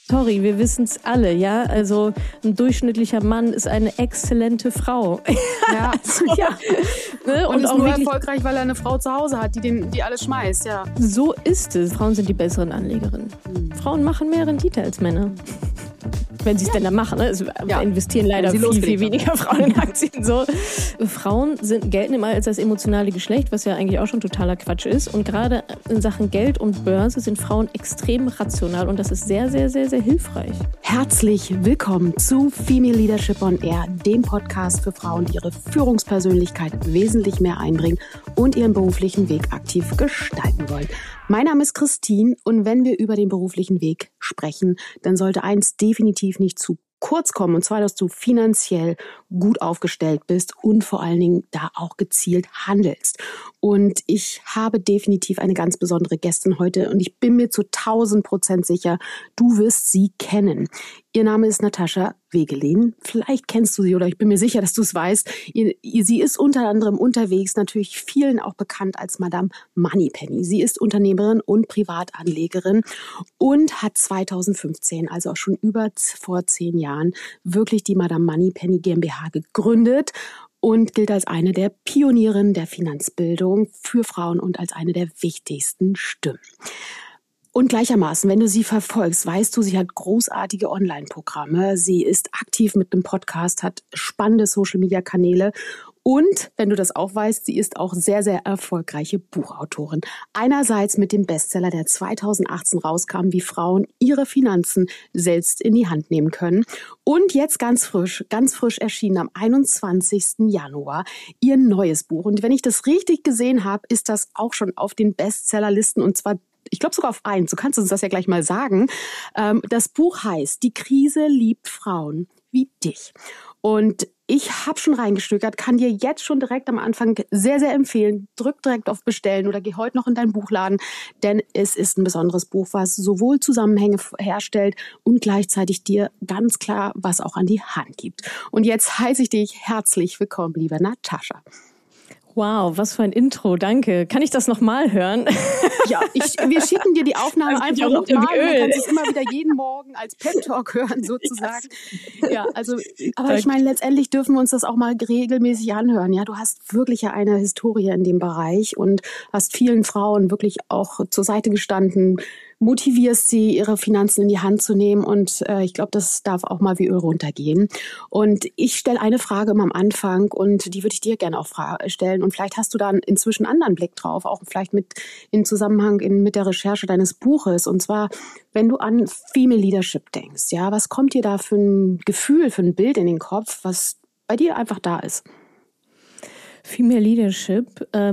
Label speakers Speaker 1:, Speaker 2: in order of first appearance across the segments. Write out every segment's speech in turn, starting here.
Speaker 1: Sorry, wir wissen es alle, ja. Also ein durchschnittlicher Mann ist eine exzellente Frau.
Speaker 2: Ja.
Speaker 1: Ja. Ne?
Speaker 2: Und ist
Speaker 1: auch
Speaker 2: nur
Speaker 1: wirklich
Speaker 2: erfolgreich, weil er eine Frau zu Hause hat, die alles schmeißt, ja.
Speaker 1: so ist es. Frauen sind die besseren Anlegerinnen. Frauen machen mehr Rendite als Männer. Wenn sie es denn dann machen. Ne? Also investieren leider viel weniger Frauen in Aktien. So. Frauen gelten immer als das emotionale Geschlecht, was ja eigentlich auch schon totaler Quatsch ist. Und gerade in Sachen Geld und Börse sind Frauen extrem rational. Und das ist sehr, sehr, sehr, sehr hilfreich.
Speaker 2: Herzlich willkommen zu Female Leadership on Air, dem Podcast für Frauen, die ihre Führungspersönlichkeit wesentlich mehr einbringen und ihren beruflichen Weg aktiv gestalten wollen. Mein Name ist Christine und wenn wir über den beruflichen Weg sprechen, dann sollte eins definitiv nicht zu kurz kommen, und zwar, dass du finanziell gut aufgestellt bist und vor allen Dingen da auch gezielt handelst. Und ich habe definitiv eine ganz besondere Gästin heute und ich bin mir zu 1000% sicher, du wirst sie kennen. Ihr Name ist Natascha Wegelin. Vielleicht kennst du sie oder ich bin mir sicher, dass du es weißt. Sie ist unter anderem unterwegs, natürlich vielen auch bekannt als Madame Moneypenny. Sie ist Unternehmerin und Privatanlegerin und hat 2015, also auch schon vor 10 Jahren, wirklich die Madame Moneypenny GmbH gegründet und gilt als eine der Pionierinnen der Finanzbildung für Frauen und als eine der wichtigsten Stimmen. Und gleichermaßen, wenn du sie verfolgst, weißt du, sie hat großartige Online-Programme, sie ist aktiv mit einem Podcast, hat spannende Social-Media-Kanäle und, wenn du das auch weißt, sie ist auch sehr, sehr erfolgreiche Buchautorin. Einerseits mit dem Bestseller, der 2018 rauskam, wie Frauen ihre Finanzen selbst in die Hand nehmen können. Und jetzt ganz frisch erschienen am 21. Januar ihr neues Buch. Und wenn ich das richtig gesehen habe, ist das auch schon auf den Bestsellerlisten und zwar ich glaube sogar auf 1, du kannst uns das ja gleich mal sagen. Das Buch heißt Die Krise liebt Frauen wie dich. Und ich habe schon reingestökert, kann dir jetzt schon direkt am Anfang sehr, sehr empfehlen. Drück direkt auf Bestellen oder geh heute noch in deinen Buchladen, denn es ist ein besonderes Buch, was sowohl Zusammenhänge herstellt und gleichzeitig dir ganz klar was auch an die Hand gibt. Und jetzt heiße ich dich herzlich willkommen, liebe Natascha.
Speaker 1: Wow, was für ein Intro, danke. Kann ich das nochmal hören?
Speaker 2: Ja, wir schicken dir die Aufnahmen einfach nochmal. Du kannst es immer wieder jeden Morgen als Pep-Talk hören, sozusagen. Ja, also, aber ich meine, letztendlich dürfen wir uns das auch mal regelmäßig anhören. Ja, du hast wirklich ja eine Historie in dem Bereich und hast vielen Frauen wirklich auch zur Seite gestanden, motivierst sie, ihre Finanzen in die Hand zu nehmen und ich glaube, das darf auch mal wie Öl runtergehen. Und ich stelle eine Frage immer am Anfang und die würde ich dir gerne auch stellen und vielleicht hast du da inzwischen einen anderen Blick drauf, auch vielleicht in Zusammenhang mit der Recherche deines Buches und zwar, wenn du an Female Leadership denkst, ja, was kommt dir da für ein Gefühl, für ein Bild in den Kopf, was bei dir einfach da ist?
Speaker 1: Female Leadership,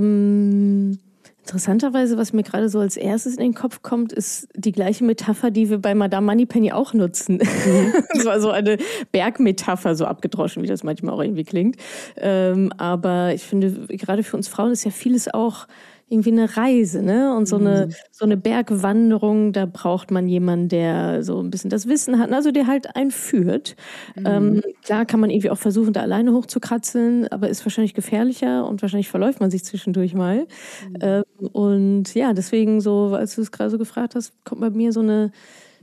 Speaker 1: interessanterweise, was mir gerade so als erstes in den Kopf kommt, ist die gleiche Metapher, die wir bei Madame Moneypenny auch nutzen. Das war so eine Bergmetapher, so abgedroschen, wie das manchmal auch irgendwie klingt. Aber ich finde, gerade für uns Frauen ist ja vieles auch irgendwie eine Reise, ne? Und so eine Bergwanderung, da braucht man jemanden, der so ein bisschen das Wissen hat, also der halt einen führt. Klar kann man irgendwie auch versuchen, da alleine hochzukratzeln, aber ist wahrscheinlich gefährlicher und wahrscheinlich verläuft man sich zwischendurch mal. Und ja, deswegen so, als du es gerade so gefragt hast, kommt bei mir so ein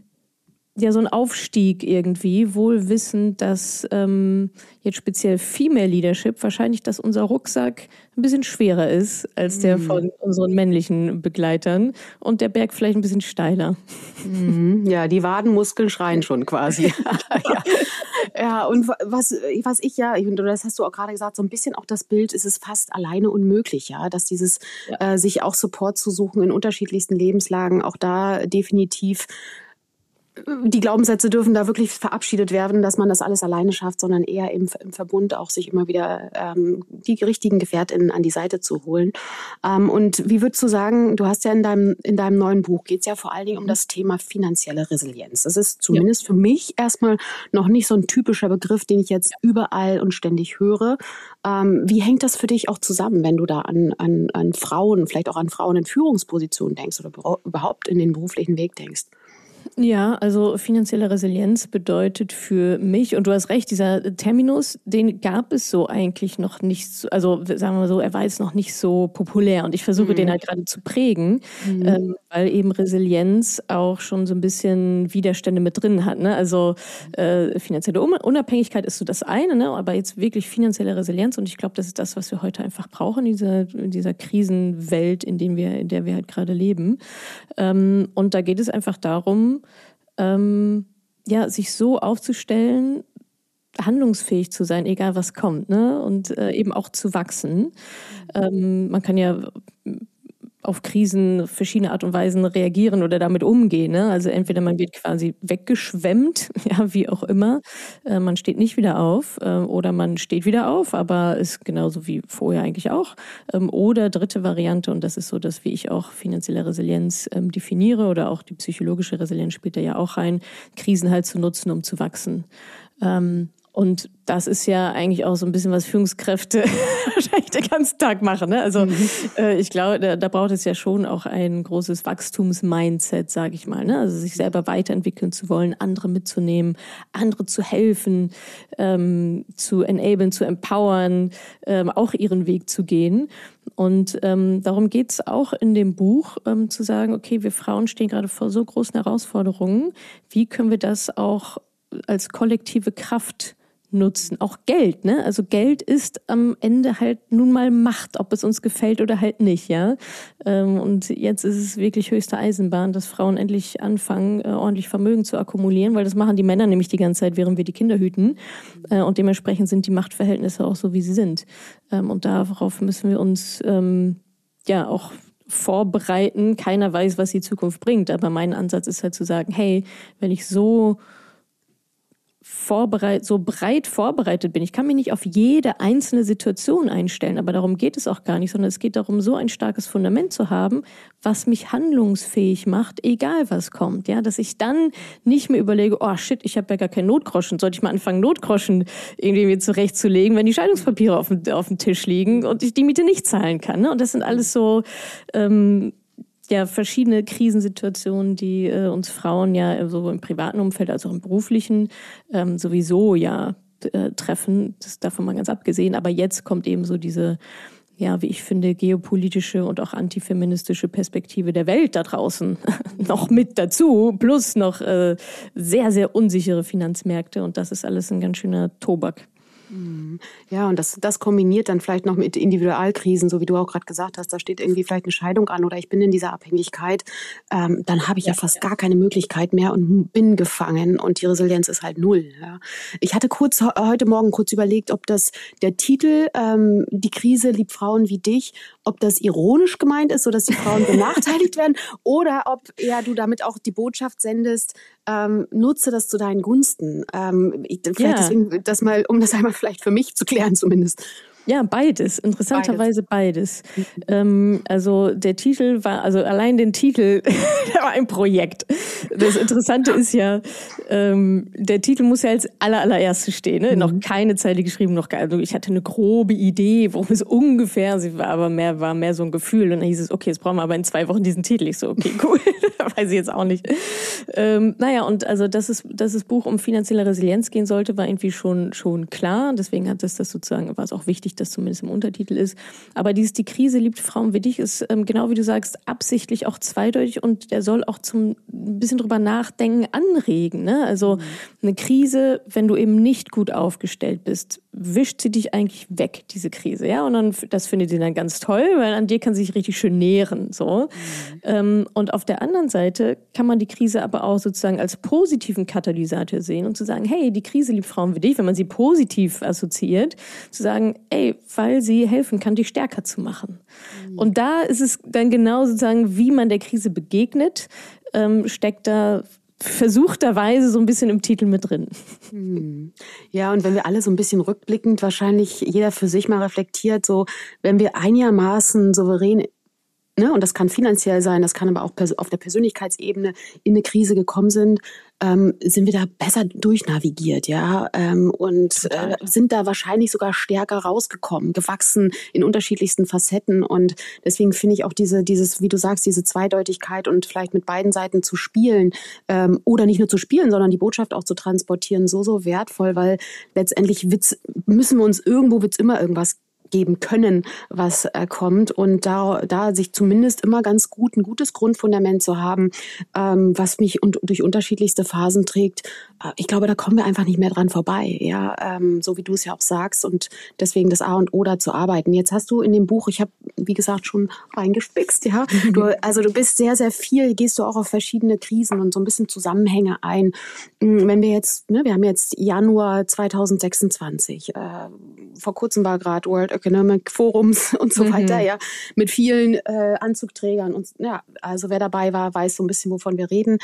Speaker 1: Aufstieg irgendwie, wohl wissend, dass jetzt speziell Female Leadership wahrscheinlich, dass unser Rucksack ein bisschen schwerer ist als der von unseren männlichen Begleitern und der Berg vielleicht ein bisschen steiler.
Speaker 2: Ja, die Wadenmuskeln schreien schon quasi. Ja, und was ich ja, das hast du auch gerade gesagt, so ein bisschen auch das Bild, ist es fast alleine unmöglich, ja, dass dieses sich auch Support zu suchen in unterschiedlichsten Lebenslagen, auch da definitiv die Glaubenssätze dürfen da wirklich verabschiedet werden, dass man das alles alleine schafft, sondern eher im Verbund auch sich immer wieder die richtigen GefährtInnen an die Seite zu holen. Und wie würdest du sagen, du hast ja in deinem neuen Buch, geht es ja vor allen Dingen um das Thema finanzielle Resilienz. Das ist zumindest für mich erstmal noch nicht so ein typischer Begriff, den ich jetzt überall und ständig höre. Wie hängt das für dich auch zusammen, wenn du da an Frauen, vielleicht auch an Frauen in Führungspositionen denkst oder überhaupt in den beruflichen Weg denkst?
Speaker 1: Ja, also finanzielle Resilienz bedeutet für mich, und du hast recht, dieser Terminus, den gab es so eigentlich noch nicht, also sagen wir mal so, er war jetzt noch nicht so populär und ich versuche den halt gerade zu prägen, weil eben Resilienz auch schon so ein bisschen Widerstände mit drin hat, ne? Also finanzielle Unabhängigkeit ist so das eine, ne? Aber jetzt wirklich finanzielle Resilienz, und ich glaube, das ist das, was wir heute einfach brauchen in dieser Krisenwelt, in der wir halt gerade leben. Und da geht es einfach darum, sich so aufzustellen, handlungsfähig zu sein, egal was kommt, ne? Und eben auch zu wachsen. Man kann ja auf Krisen verschiedene Art und Weisen reagieren oder damit umgehen, ne? Also entweder man wird quasi weggeschwemmt, ja, wie auch immer, man steht nicht wieder auf, oder man steht wieder auf, aber ist genauso wie vorher eigentlich auch. Oder dritte Variante, und das ist so das, wie ich auch finanzielle Resilienz definiere, oder auch die psychologische Resilienz spielt da ja auch rein, Krisen halt zu nutzen, um zu wachsen. Und das ist ja eigentlich auch so ein bisschen, was Führungskräfte wahrscheinlich den ganzen Tag machen, ne? Also ich glaube, da braucht es ja schon auch ein großes Wachstumsmindset, sage ich mal, ne? Also sich selber weiterentwickeln zu wollen, andere mitzunehmen, andere zu helfen, zu enablen, zu empowern, auch ihren Weg zu gehen. Und darum geht's auch in dem Buch, zu sagen, okay, wir Frauen stehen gerade vor so großen Herausforderungen. Wie können wir das auch als kollektive Kraft nutzen? Auch Geld, ne? Also Geld ist am Ende halt nun mal Macht, ob es uns gefällt oder halt nicht, ja. Und jetzt ist es wirklich höchste Eisenbahn, dass Frauen endlich anfangen, ordentlich Vermögen zu akkumulieren, weil das machen die Männer nämlich die ganze Zeit, während wir die Kinder hüten. Und dementsprechend sind die Machtverhältnisse auch so, wie sie sind. Und darauf müssen wir uns auch vorbereiten. Keiner weiß, was die Zukunft bringt. Aber mein Ansatz ist halt zu sagen, hey, wenn ich so breit vorbereitet bin. Ich kann mich nicht auf jede einzelne Situation einstellen, aber darum geht es auch gar nicht, sondern es geht darum, so ein starkes Fundament zu haben, was mich handlungsfähig macht, egal was kommt. Ja, dass ich dann nicht mehr überlege, oh shit, ich habe ja gar keinen Notgroschen. Sollte ich mal anfangen, Notgroschen irgendwie mir zurechtzulegen, wenn die Scheidungspapiere auf dem Tisch liegen und ich die Miete nicht zahlen kann. Ne? Und das sind alles so verschiedene Krisensituationen, die uns Frauen ja sowohl im privaten Umfeld als auch im beruflichen sowieso treffen. Das davon mal ganz abgesehen. Aber jetzt kommt eben so diese, wie ich finde, geopolitische und auch antifeministische Perspektive der Welt da draußen noch mit dazu. Plus noch sehr, sehr unsichere Finanzmärkte. Und das ist alles ein ganz schöner Tobak.
Speaker 2: Ja, und das kombiniert dann vielleicht noch mit Individualkrisen, so wie du auch gerade gesagt hast, da steht irgendwie vielleicht eine Scheidung an oder ich bin in dieser Abhängigkeit, dann habe ich ja fast gar keine Möglichkeit mehr und bin gefangen und die Resilienz ist halt null. Ja. Ich hatte heute Morgen kurz überlegt, ob der Titel Die Krise liebt Frauen wie dich, ob das ironisch gemeint ist, sodass die Frauen benachteiligt werden oder ob du damit auch die Botschaft sendest, nutze das zu deinen Gunsten. Deswegen das mal, um das einmal vielleicht für mich zu klären zumindest.
Speaker 1: Ja, beides. Interessanterweise beides. Also der Titel war, also allein den Titel, der war ein Projekt. Das Interessante ist ja, der Titel muss ja als allererstes stehen. Ne? Noch keine Zeile geschrieben, also ich hatte eine grobe Idee, worum es ungefähr war mehr so ein Gefühl. Und dann hieß es, okay, jetzt brauchen wir aber in 2 Wochen diesen Titel. Ich so, okay, cool. Weiß ich jetzt auch nicht. Und also, dass das Buch um finanzielle Resilienz gehen sollte, war irgendwie schon klar. Deswegen hat das sozusagen, war es auch wichtig, dass zumindest im Untertitel ist. Aber Die Krise liebt Frauen wie dich ist, genau wie du sagst, absichtlich auch zweideutig und der soll auch zum ein bisschen drüber nachdenken anregen. Ne? Also eine Krise, wenn du eben nicht gut aufgestellt bist, wischt sie dich eigentlich weg, diese Krise. Ja, und dann, das findet ihr dann ganz toll, weil an dir kann sie sich richtig schön nähren. So. Und auf der anderen Seite kann man die Krise aber auch sozusagen als positiven Katalysator sehen und zu sagen, hey, die Krise liebt Frauen wie dich, wenn man sie positiv assoziiert, zu sagen, ey, weil sie helfen kann, dich stärker zu machen. Und da ist es dann genau sozusagen, wie man der Krise begegnet, steckt da versuchterweise so ein bisschen im Titel mit drin.
Speaker 2: Ja, und wenn wir alle so ein bisschen rückblickend wahrscheinlich jeder für sich mal reflektiert, so wenn wir einigermaßen souverän, ne, und das kann finanziell sein, das kann aber auch auf der Persönlichkeitsebene in eine Krise gekommen sind, sind wir da besser durchnavigiert, ja, und sind da wahrscheinlich sogar stärker rausgekommen, gewachsen in unterschiedlichsten Facetten. Und deswegen finde ich auch dieses, wie du sagst, diese Zweideutigkeit und vielleicht mit beiden Seiten zu spielen, oder nicht nur zu spielen, sondern die Botschaft auch zu transportieren, so wertvoll, weil letztendlich müssen wir uns wird's immer irgendwas geben können, was kommt, und da sich zumindest immer ganz ein gutes Grundfundament zu haben, was mich durch unterschiedlichste Phasen trägt. Ich glaube, da kommen wir einfach nicht mehr dran vorbei, ja, so wie du es ja auch sagst, und deswegen das A und O da zu arbeiten. Jetzt hast du in dem Buch, ich habe, wie gesagt, schon reingespickst, ja, du bist sehr, sehr viel, gehst du auch auf verschiedene Krisen und so ein bisschen Zusammenhänge ein. Wenn wir jetzt, wir haben jetzt Januar 2026, vor kurzem war gerade World Economic Forums und so weiter, ja, mit vielen Anzugträgern und ja, also wer dabei war, weiß so ein bisschen, wovon wir reden.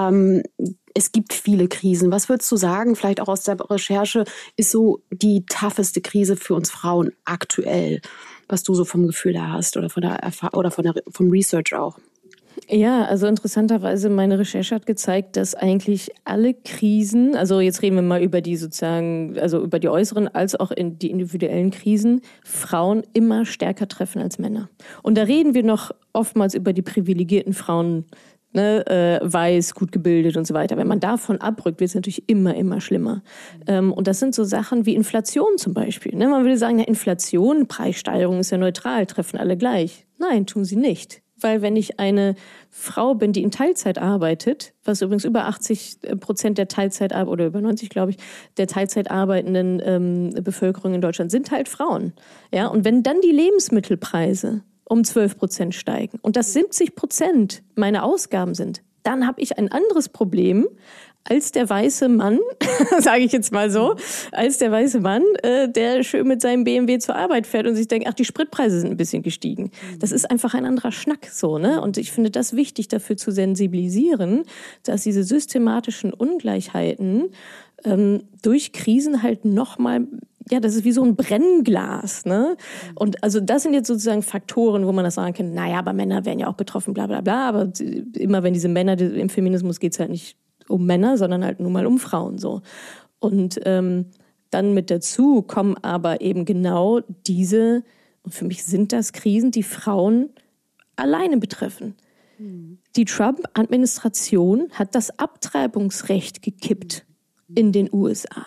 Speaker 2: Es gibt viele Krisen. Was würdest du sagen, vielleicht auch aus der Recherche, ist so die tougheste Krise für uns Frauen aktuell, was du so vom Gefühl her hast oder von der vom Research auch?
Speaker 1: Ja, also interessanterweise, meine Recherche hat gezeigt, dass eigentlich alle Krisen, also jetzt reden wir mal über die sozusagen, also über die äußeren als auch die individuellen Krisen, Frauen immer stärker treffen als Männer. Und da reden wir noch oftmals über die privilegierten Frauen, weiß, gut gebildet und so weiter. Wenn man davon abrückt, wird es natürlich immer schlimmer. Und das sind so Sachen wie Inflation zum Beispiel. Man würde sagen, Inflation, Preissteigerung ist ja neutral, treffen alle gleich. Nein, tun sie nicht. Weil wenn ich eine Frau bin, die in Teilzeit arbeitet, was übrigens über 80% der Teilzeit oder über 90, glaube ich, der Teilzeit arbeitenden Bevölkerung in Deutschland sind halt Frauen. Ja, und wenn dann die Lebensmittelpreise um 12% steigen und das 70% meine Ausgaben sind, dann habe ich ein anderes Problem als der weiße Mann, sage ich jetzt mal so, als der weiße Mann, der schön mit seinem BMW zur Arbeit fährt und sich denkt, ach, die Spritpreise sind ein bisschen gestiegen. Das ist einfach ein anderer Schnack so, ne? Und ich finde das wichtig, dafür zu sensibilisieren, dass diese systematischen Ungleichheiten durch Krisen halt nochmal, ja, das ist wie so ein Brennglas, ne? Und also das sind jetzt sozusagen Faktoren, wo man das sagen kann, naja, aber Männer werden ja auch betroffen, bla bla bla, aber immer wenn diese Männer, im Feminismus geht's halt nicht um Männer, sondern halt nun mal um Frauen so. Und dann mit dazu kommen aber eben genau diese, und für mich sind das Krisen, die Frauen alleine betreffen. Die Trump-Administration hat das Abtreibungsrecht gekippt in den USA.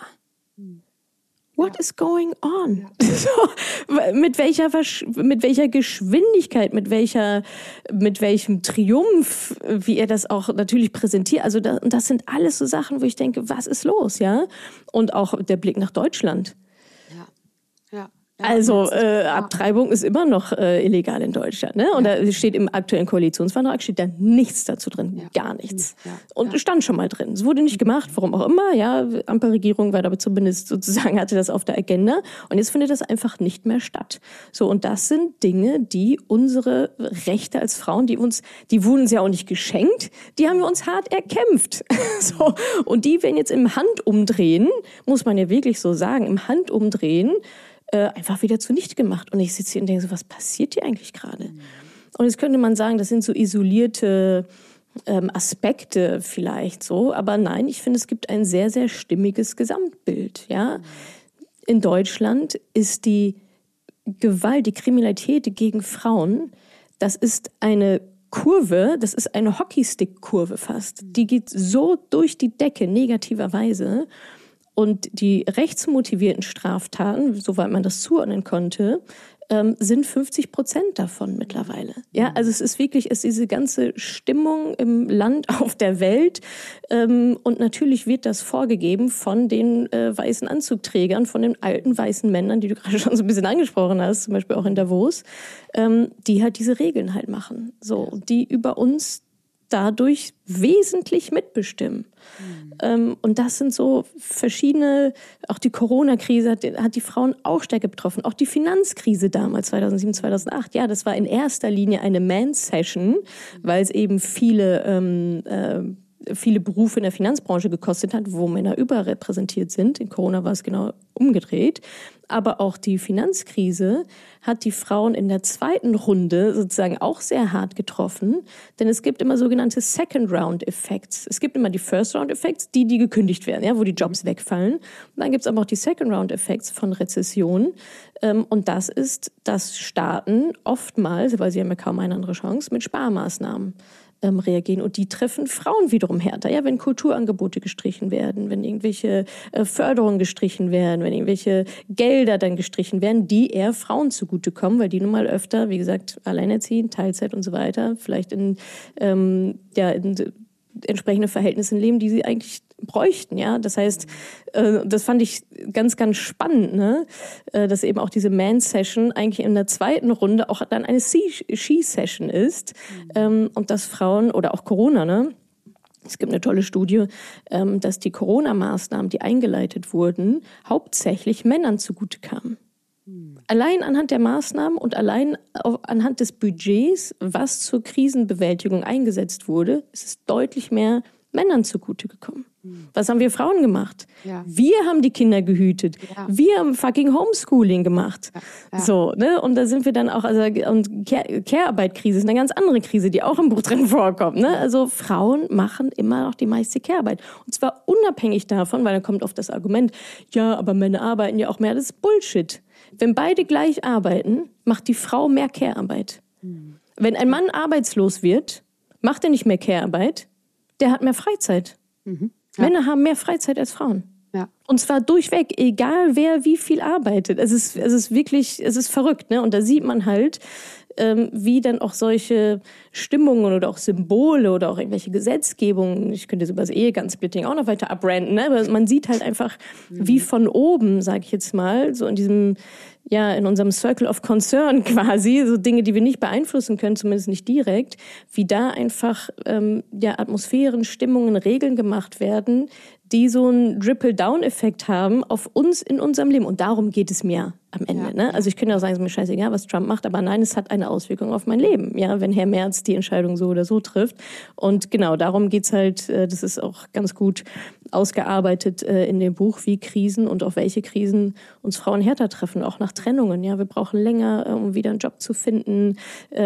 Speaker 1: What is going on? So, mit welcher Geschwindigkeit, mit welchem Triumph, wie er das auch natürlich präsentiert. Also das sind alles so Sachen, wo ich denke, was ist los, ja? Und auch der Blick nach Deutschland.
Speaker 2: Ja.
Speaker 1: Also Abtreibung ist immer noch illegal in Deutschland, ne? Und da steht im aktuellen Koalitionsvertrag steht da nichts dazu drin, gar nichts. Und stand schon mal drin. Es wurde nicht gemacht, warum auch immer. Ja, Ampelregierung war aber zumindest sozusagen hatte das auf der Agenda. Und jetzt findet das einfach nicht mehr statt. So, und das sind Dinge, die unsere Rechte als Frauen, die wurden uns ja auch nicht geschenkt, die haben wir uns hart erkämpft. So, und die werden jetzt im Handumdrehen, muss man ja wirklich so sagen, im Handumdrehen einfach wieder zunichte gemacht. Und ich sitze hier und denke so, was passiert hier eigentlich gerade? Und jetzt könnte man sagen, das sind so isolierte Aspekte vielleicht so. Aber nein, ich finde, es gibt ein sehr, sehr stimmiges Gesamtbild. Ja? In Deutschland ist die Gewalt, die Kriminalität gegen Frauen, das ist eine Kurve, das ist eine Hockeystick-Kurve fast. Die geht so durch die Decke negativerweise. Und die rechtsmotivierten Straftaten, soweit man das zuordnen konnte, sind 50% davon mittlerweile. Ja, also es ist diese ganze Stimmung im Land, auf der Welt. Und natürlich wird das vorgegeben von den weißen Anzugträgern, von den alten weißen Männern, die du gerade schon so ein bisschen angesprochen hast, zum Beispiel auch in Davos, die halt diese Regeln halt machen. So, die über uns dadurch wesentlich mitbestimmen. Und das sind so verschiedene, auch die Corona-Krise hat die Frauen auch stärker betroffen. Auch die Finanzkrise damals, 2007, 2008. Ja, das war in erster Linie eine Man-Session, weil es eben viele viele Berufe in der Finanzbranche gekostet hat, wo Männer überrepräsentiert sind. In Corona war es genau umgedreht. Aber auch die Finanzkrise hat die Frauen in der zweiten Runde sozusagen auch sehr hart getroffen. Denn es gibt immer sogenannte Second-Round-Effects. Es gibt immer die First-Round-Effects, die gekündigt werden, ja, wo die Jobs wegfallen. Und dann gibt es aber auch die Second-Round-Effects von Rezession. Und das ist, dass Staaten oftmals, weil sie haben ja kaum eine andere Chance, mit Sparmaßnahmen reagieren. Und die treffen Frauen wiederum härter. Ja, wenn Kulturangebote gestrichen werden, wenn irgendwelche Förderungen gestrichen werden, wenn irgendwelche Gelder dann gestrichen werden, die eher Frauen zugutekommen, weil die nun mal öfter, wie gesagt, alleinerziehend, Teilzeit und so weiter, vielleicht in entsprechende Verhältnisse leben, die sie eigentlich bräuchten, ja. Das heißt, das fand ich ganz, ganz spannend, ne? Dass eben auch diese Man-Session eigentlich in der zweiten Runde auch dann eine She-Session ist. Und dass Frauen oder auch Corona, ne? Es gibt eine tolle Studie, dass die Corona-Maßnahmen, die eingeleitet wurden, hauptsächlich Männern zugute kamen. Allein anhand der Maßnahmen und allein anhand des Budgets, was zur Krisenbewältigung eingesetzt wurde, ist es deutlich mehr Männern zugute gekommen. Was haben wir Frauen gemacht? Ja. Wir haben die Kinder gehütet. Ja. Wir haben fucking Homeschooling gemacht. Ja. So, ne? Und da sind wir dann auch, und Care-Arbeit-Krise ist eine ganz andere Krise, die auch im Buch drin vorkommt, ne? Also Frauen machen immer noch die meiste Care-Arbeit. Und zwar unabhängig davon, weil da kommt oft das Argument, ja, aber Männer arbeiten ja auch mehr. Das ist Bullshit. Wenn beide gleich arbeiten, macht die Frau mehr Care-Arbeit. Wenn ein Mann arbeitslos wird, macht er nicht mehr Care-Arbeit, der hat mehr Freizeit. Ja. Männer haben mehr Freizeit als Frauen. Ja. Und zwar durchweg, egal wer wie viel arbeitet. Es ist wirklich verrückt, ne? Und da sieht man halt, wie dann auch solche Stimmungen oder auch Symbole oder auch irgendwelche Gesetzgebungen, ich könnte jetzt über das Ehegattensplitting auch noch weiter abranden, ne? Aber man sieht halt einfach, wie von oben, sage ich jetzt mal, so in unserem Circle of Concern quasi, so Dinge, die wir nicht beeinflussen können, zumindest nicht direkt, wie da einfach Atmosphären, Stimmungen, Regeln gemacht werden, die so einen Trickle-Down-Effekt haben auf uns in unserem Leben. Und darum geht es mir am Ende. Ja. Ne? Also ich könnte auch sagen, es ist mir scheißegal, was Trump macht, aber nein, es hat eine Auswirkung auf mein Leben, ja, wenn Herr Merz die Entscheidung so oder so trifft. Und genau, darum geht's halt, das ist auch ganz gut ausgearbeitet in dem Buch, wie Krisen und auch welche Krisen uns Frauen härter treffen, auch nach Trennungen. Ja, wir brauchen länger, um wieder einen Job zu finden.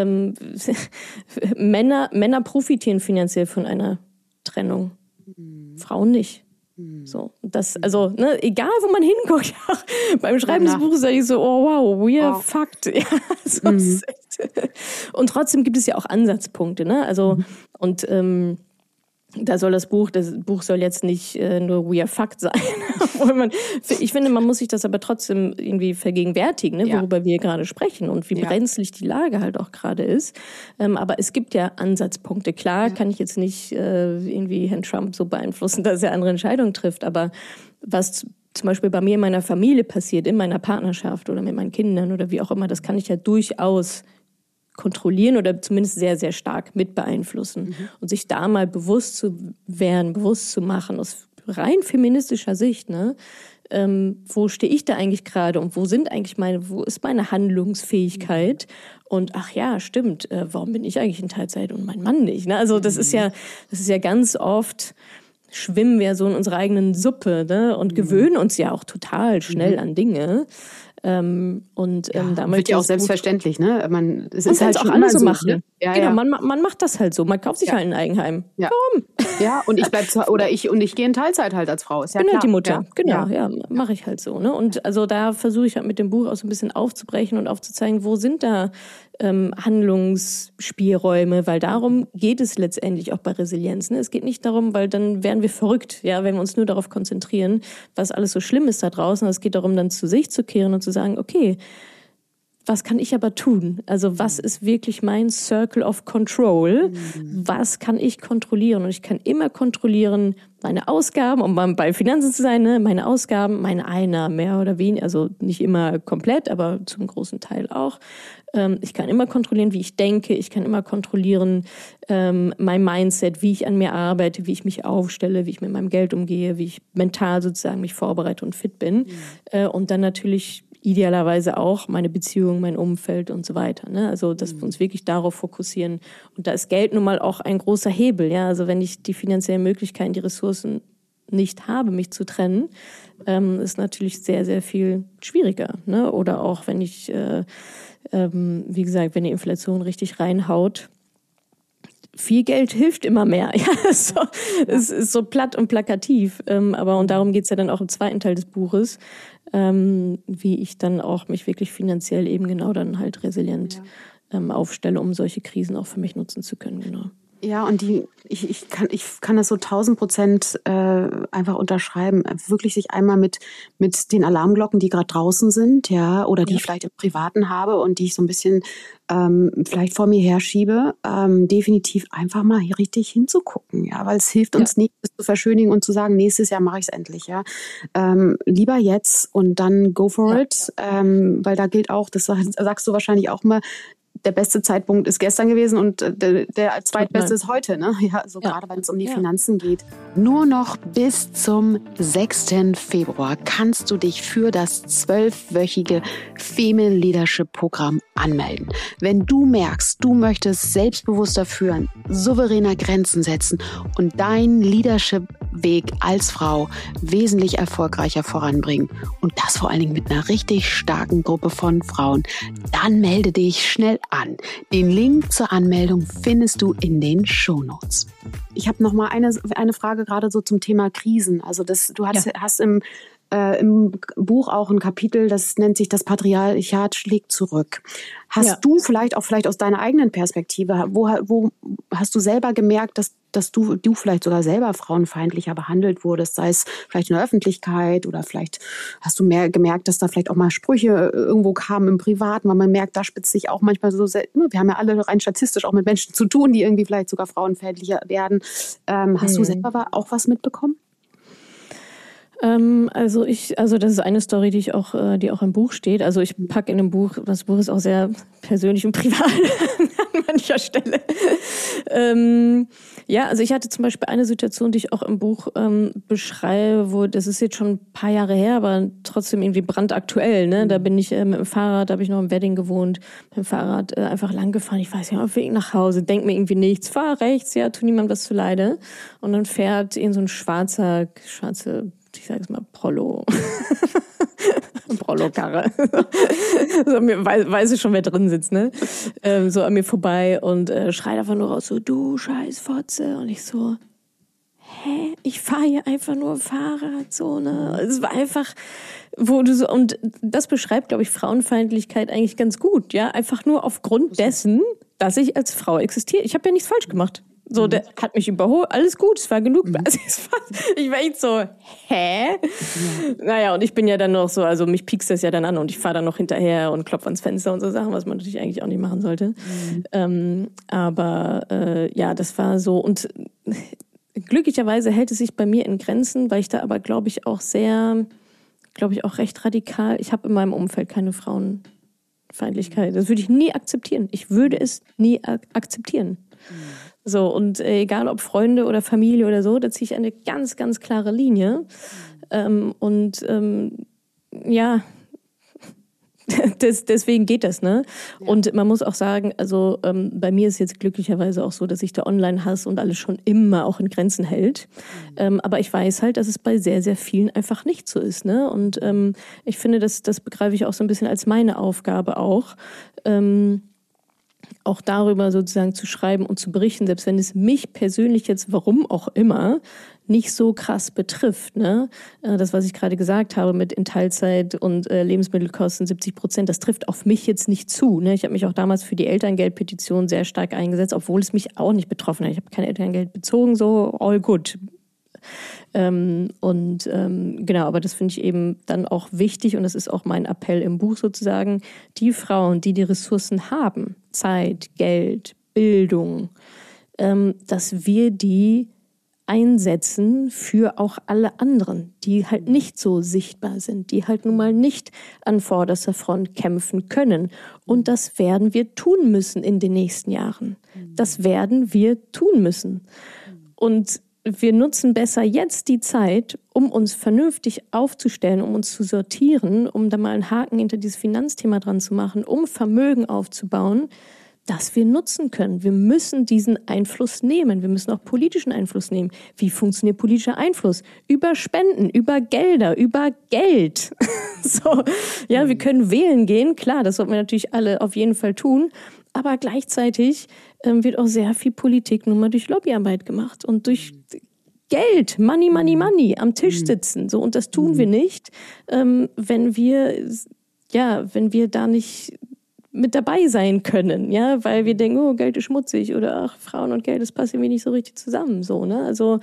Speaker 1: Männer profitieren finanziell von einer Trennung, Frauen nicht. So, das, also, ne, egal wo man hinguckt, beim Schreiben des Buches sage ich so, oh wow, we are fucked. Ja, so ist echt. Und trotzdem gibt es ja auch Ansatzpunkte, ne? Also, und da soll das Buch soll jetzt nicht nur we are fucked sein. Ich finde, man muss sich das aber trotzdem irgendwie vergegenwärtigen, ne, worüber wir gerade sprechen und wie brenzlig die Lage halt auch gerade ist. Aber es gibt ja Ansatzpunkte. Klar kann ich jetzt nicht irgendwie Herrn Trump so beeinflussen, dass er andere Entscheidungen trifft. Aber was zum Beispiel bei mir in meiner Familie passiert, in meiner Partnerschaft oder mit meinen Kindern oder wie auch immer, das kann ich ja durchaus kontrollieren oder zumindest sehr, sehr stark mit beeinflussen. Und sich da mal bewusst zu werden, bewusst zu machen, aus rein feministischer Sicht, ne? Wo stehe ich da eigentlich gerade und wo ist meine Handlungsfähigkeit? Und ach ja, stimmt, warum bin ich eigentlich in Teilzeit und mein Mann nicht? Ne? Also das ist ja ganz oft, schwimmen wir so in unserer eigenen Suppe, ne? Und gewöhnen uns ja auch total schnell an Dinge.
Speaker 2: Wird ja auch selbstverständlich, ne? Es ist halt
Speaker 1: auch andere so machen. Ne? Ja, genau, man macht das halt so. Man kauft sich halt ein Eigenheim.
Speaker 2: Ja. Warum? Ja, und ich gehe in Teilzeit halt als Frau. Ist ja
Speaker 1: bin
Speaker 2: klar.
Speaker 1: Halt die Mutter. Ja. Genau, mache ich halt so. Ne? Und also da versuche ich halt mit dem Buch auch so ein bisschen aufzubrechen und aufzuzeigen, wo sind da Handlungsspielräume, weil darum geht es letztendlich auch bei Resilienz. Ne? Es geht nicht darum, weil dann wären wir verrückt, ja, wenn wir uns nur darauf konzentrieren, was alles so schlimm ist da draußen. Es geht darum, dann zu sich zu kehren und zu sagen, okay, was kann ich aber tun? Also was ist wirklich mein Circle of Control? Was kann ich kontrollieren? Und ich kann immer kontrollieren meine Ausgaben, um bei Finanzen zu sein, ne? Meine Ausgaben, meine Einnahmen mehr oder weniger, also nicht immer komplett, aber zum großen Teil auch. Ich kann immer kontrollieren, wie ich denke. Ich kann immer kontrollieren mein Mindset, wie ich an mir arbeite, wie ich mich aufstelle, wie ich mit meinem Geld umgehe, wie ich mental sozusagen mich vorbereite und fit bin. Und dann natürlich idealerweise auch meine Beziehung, mein Umfeld und so weiter. Ne? Also, dass wir uns wirklich darauf fokussieren. Und da ist Geld nun mal auch ein großer Hebel. Ja? Also, wenn ich die finanziellen Möglichkeiten, die Ressourcen nicht habe, mich zu trennen, ist natürlich sehr, sehr viel schwieriger. Ne? Oder auch, wenn ich, wie gesagt, wenn die Inflation richtig reinhaut, viel Geld hilft immer mehr. Ja, es ist so platt und plakativ. Und darum geht's ja dann auch im zweiten Teil des Buches, wie ich dann auch mich wirklich finanziell eben genau dann halt resilient aufstelle, um solche Krisen auch für mich nutzen zu können. Genau.
Speaker 2: Ja, und ich kann das so 1000% einfach unterschreiben. Wirklich sich einmal mit den Alarmglocken, die gerade draußen sind, ja, oder die ich vielleicht im Privaten habe und die ich so ein bisschen vielleicht vor mir herschiebe, definitiv einfach mal hier richtig hinzugucken, ja, weil es hilft uns nicht, das zu verschönigen und zu sagen, nächstes Jahr mache ich es endlich, ja. Lieber jetzt und dann go for it, weil da gilt auch, das sagst du wahrscheinlich auch mal, der beste Zeitpunkt ist gestern gewesen und der zweitbeste ist heute, ne? Ja, so gerade wenn es um die Finanzen geht. Nur noch bis zum 6. Februar kannst du dich für das 12-wöchige Female Leadership Programm anmelden. Wenn du merkst, du möchtest selbstbewusster führen, souveräner Grenzen setzen und deinen Leadership-Weg als Frau wesentlich erfolgreicher voranbringen und das vor allen Dingen mit einer richtig starken Gruppe von Frauen, dann melde dich schnell an. Den Link zur Anmeldung findest du in den Shownotes. Ich habe noch mal eine Frage gerade so zum Thema Krisen. Also du hast im Buch auch ein Kapitel, das nennt sich das Patriarchat schlägt zurück. Hast du vielleicht aus deiner eigenen Perspektive, wo hast du selber gemerkt, dass du vielleicht sogar selber frauenfeindlicher behandelt wurdest, sei es vielleicht in der Öffentlichkeit oder vielleicht hast du mehr gemerkt, dass da vielleicht auch mal Sprüche irgendwo kamen im Privaten, weil man merkt, da spitzt sich auch manchmal so, wir haben ja alle rein statistisch auch mit Menschen zu tun, die irgendwie vielleicht sogar frauenfeindlicher werden. Hast du selber auch was mitbekommen?
Speaker 1: Also das ist eine Story, die auch im Buch steht. Also ich packe in dem Buch, das Buch ist auch sehr persönlich und privat an mancher Stelle. Also ich hatte zum Beispiel eine Situation, die ich auch im Buch beschreibe, wo, das ist jetzt schon ein paar Jahre her, aber trotzdem irgendwie brandaktuell. Ne? Da bin ich mit dem Fahrrad, da habe ich noch im Wedding gewohnt, mit dem Fahrrad einfach lang gefahren. Ich weiß ja, auf Weg nach Hause, denk mir irgendwie nichts, fahr rechts, ja, tu niemandem was zuleide. Und dann fährt in so ein schwarze, ich sage es mal, Prollo-Karre. So, weiß ich schon, wer drin sitzt, ne? So an mir vorbei und schreit einfach nur raus, so, du scheiß Fotze. Und ich so, ich fahre hier einfach nur Fahrrad, so, ne? Es war einfach, und das beschreibt, glaube ich, Frauenfeindlichkeit eigentlich ganz gut, ja? Einfach nur aufgrund dessen, dass ich als Frau existiere. Ich habe ja nichts falsch gemacht. So, der hat mich überholt, alles gut, es war genug. Also ich war echt so, Naja, und ich bin ja dann noch so, also mich piekst das ja dann an und ich fahre dann noch hinterher und klopfe ans Fenster und so Sachen, was man natürlich eigentlich auch nicht machen sollte. Das war so, und glücklicherweise hält es sich bei mir in Grenzen, weil ich da aber, glaube ich, auch recht radikal, ich habe in meinem Umfeld keine Frauenfeindlichkeit. Das würde ich nie akzeptieren. Ich würde es nie akzeptieren. So, und egal ob Freunde oder Familie oder so, da ziehe ich eine ganz, ganz klare Linie. Deswegen geht das, ne? Ja. Und man muss auch sagen, also bei mir ist jetzt glücklicherweise auch so, dass sich der Online-Hass und alles schon immer auch in Grenzen hält. Aber ich weiß halt, dass es bei sehr, sehr vielen einfach nicht so ist, ne? Und ich finde, das begreife ich auch so ein bisschen als meine Aufgabe auch darüber sozusagen zu schreiben und zu berichten, selbst wenn es mich persönlich jetzt, warum auch immer, nicht so krass betrifft. Ne? Das, was ich gerade gesagt habe mit in Teilzeit und Lebensmittelkosten 70%, das trifft auf mich jetzt nicht zu. Ne? Ich habe mich auch damals für die Elterngeldpetition sehr stark eingesetzt, obwohl es mich auch nicht betroffen hat. Ich habe kein Elterngeld bezogen, so all good. Genau, aber das finde ich eben dann auch wichtig und das ist auch mein Appell im Buch sozusagen, die Frauen, die Ressourcen haben, Zeit, Geld, Bildung, dass wir die einsetzen für auch alle anderen, die halt nicht so sichtbar sind, die halt nun mal nicht an vorderster Front kämpfen können. Und das werden wir tun müssen in den nächsten Jahren. Das werden wir tun müssen. Und wir nutzen besser jetzt die Zeit, um uns vernünftig aufzustellen, um uns zu sortieren, um da mal einen Haken hinter dieses Finanzthema dran zu machen, um Vermögen aufzubauen, das wir nutzen können. Wir müssen diesen Einfluss nehmen. Wir müssen auch politischen Einfluss nehmen. Wie funktioniert politischer Einfluss? Über Spenden, über Gelder, über Geld. So, ja, wir können wählen gehen. Klar, das sollten wir natürlich alle auf jeden Fall tun. Aber gleichzeitig wird auch sehr viel Politik nun mal durch Lobbyarbeit gemacht und durch Geld, Money, Money, Money am Tisch sitzen. So, und das tun wir nicht, wenn wir da nicht mit dabei sein können, ja, weil wir denken, oh, Geld ist schmutzig oder ach, Frauen und Geld, das passt irgendwie nicht so richtig zusammen, so, ne? Also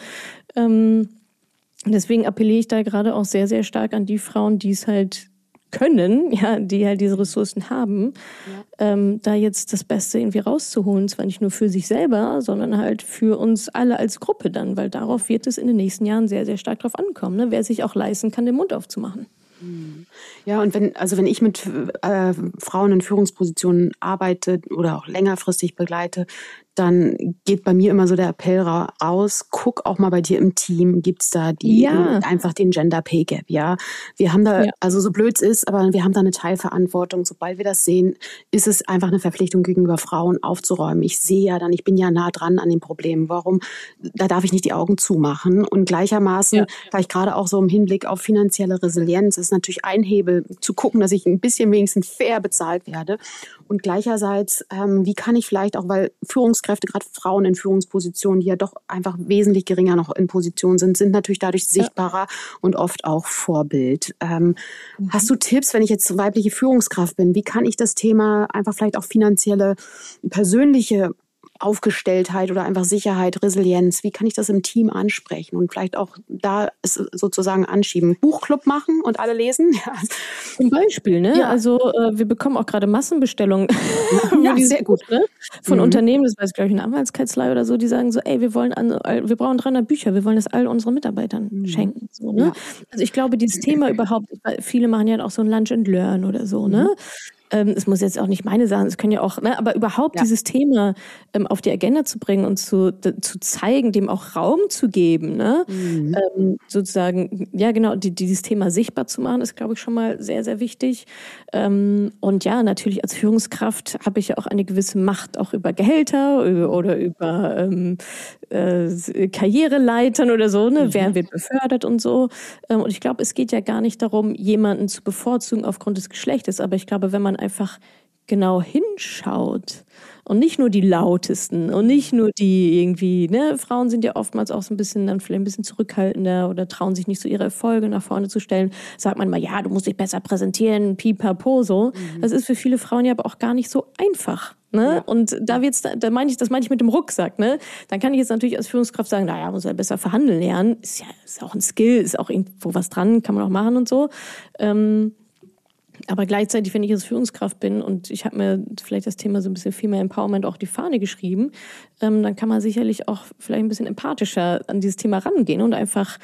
Speaker 1: deswegen appelliere ich da gerade auch sehr, sehr stark an die Frauen, die es halt können, ja, die halt diese Ressourcen haben, da jetzt das Beste irgendwie rauszuholen, zwar nicht nur für sich selber, sondern halt für uns alle als Gruppe dann, weil darauf wird es in den nächsten Jahren sehr, sehr stark drauf ankommen, ne? Wer sich auch leisten kann, den Mund aufzumachen.
Speaker 2: Ja, und wenn ich mit Frauen in Führungspositionen arbeite oder auch längerfristig begleite, dann geht bei mir immer so der Appell raus, guck auch mal bei dir im Team, gibt's da einfach den Gender Pay Gap, ja. Wir haben da, also so blöd es ist, aber wir haben da eine Teilverantwortung. Sobald wir das sehen, ist es einfach eine Verpflichtung gegenüber Frauen aufzuräumen. Ich sehe ja dann, ich bin ja nah dran an den Problemen. Da darf ich nicht die Augen zumachen. Und gleichermaßen, vielleicht gerade auch so im Hinblick auf finanzielle Resilienz, ist natürlich ein Hebel zu gucken, dass ich ein bisschen wenigstens fair bezahlt werde. Und gleicherseits, wie kann ich vielleicht auch, weil Führungskräfte, gerade Frauen in Führungspositionen, die ja doch einfach wesentlich geringer noch in Position sind natürlich dadurch sichtbarer und oft auch Vorbild. Hast du Tipps, wenn ich jetzt weibliche Führungskraft bin, wie kann ich das Thema einfach vielleicht auch finanzielle, persönliche Aufgestelltheit oder einfach Sicherheit, Resilienz, wie kann ich das im Team ansprechen und vielleicht auch da sozusagen anschieben? Buchclub machen und alle lesen? Ja.
Speaker 1: Zum Beispiel, ne? Ja. Also wir bekommen auch gerade Massenbestellungen
Speaker 2: sehr gut.
Speaker 1: Ne? Von Unternehmen, das weiß glaube ich eine Anwaltskanzlei oder so, die sagen so, ey, wir brauchen 300 Bücher, wir wollen das all unseren Mitarbeitern schenken. So, ne? Ja. Also ich glaube, dieses Thema überhaupt, viele machen ja auch so ein Lunch and Learn oder so, ne? Es muss jetzt auch nicht meine sein, es können ja auch, ne, aber überhaupt dieses Thema auf die Agenda zu bringen und zu zeigen, dem auch Raum zu geben, ne, sozusagen, ja genau, dieses Thema sichtbar zu machen, ist, glaube ich, schon mal sehr, sehr wichtig. Und ja, natürlich als Führungskraft habe ich ja auch eine gewisse Macht, auch über Gehälter oder über Karriereleitern oder so, ne, wer wird befördert und so. Und ich glaube, es geht ja gar nicht darum, jemanden zu bevorzugen aufgrund des Geschlechtes, aber ich glaube, wenn man einfach genau hinschaut und nicht nur die Lautesten und nicht nur die irgendwie, ne, Frauen sind ja oftmals auch so ein bisschen dann vielleicht ein bisschen zurückhaltender oder trauen sich nicht so ihre Erfolge nach vorne zu stellen. Sagt man mal, ja, du musst dich besser präsentieren, pipapo, so. Das ist für viele Frauen ja aber auch gar nicht so einfach. Ne? Ja. Und das meine ich mit dem Rucksack, ne? Dann kann ich jetzt natürlich als Führungskraft sagen, naja, muss ja besser verhandeln lernen. Ist auch ein Skill, ist auch irgendwo was dran, kann man auch machen und so. Aber gleichzeitig, wenn ich als Führungskraft bin und ich habe mir vielleicht das Thema so ein bisschen Female Empowerment auch auf die Fahne geschrieben, dann kann man sicherlich auch vielleicht ein bisschen empathischer an dieses Thema rangehen und einfach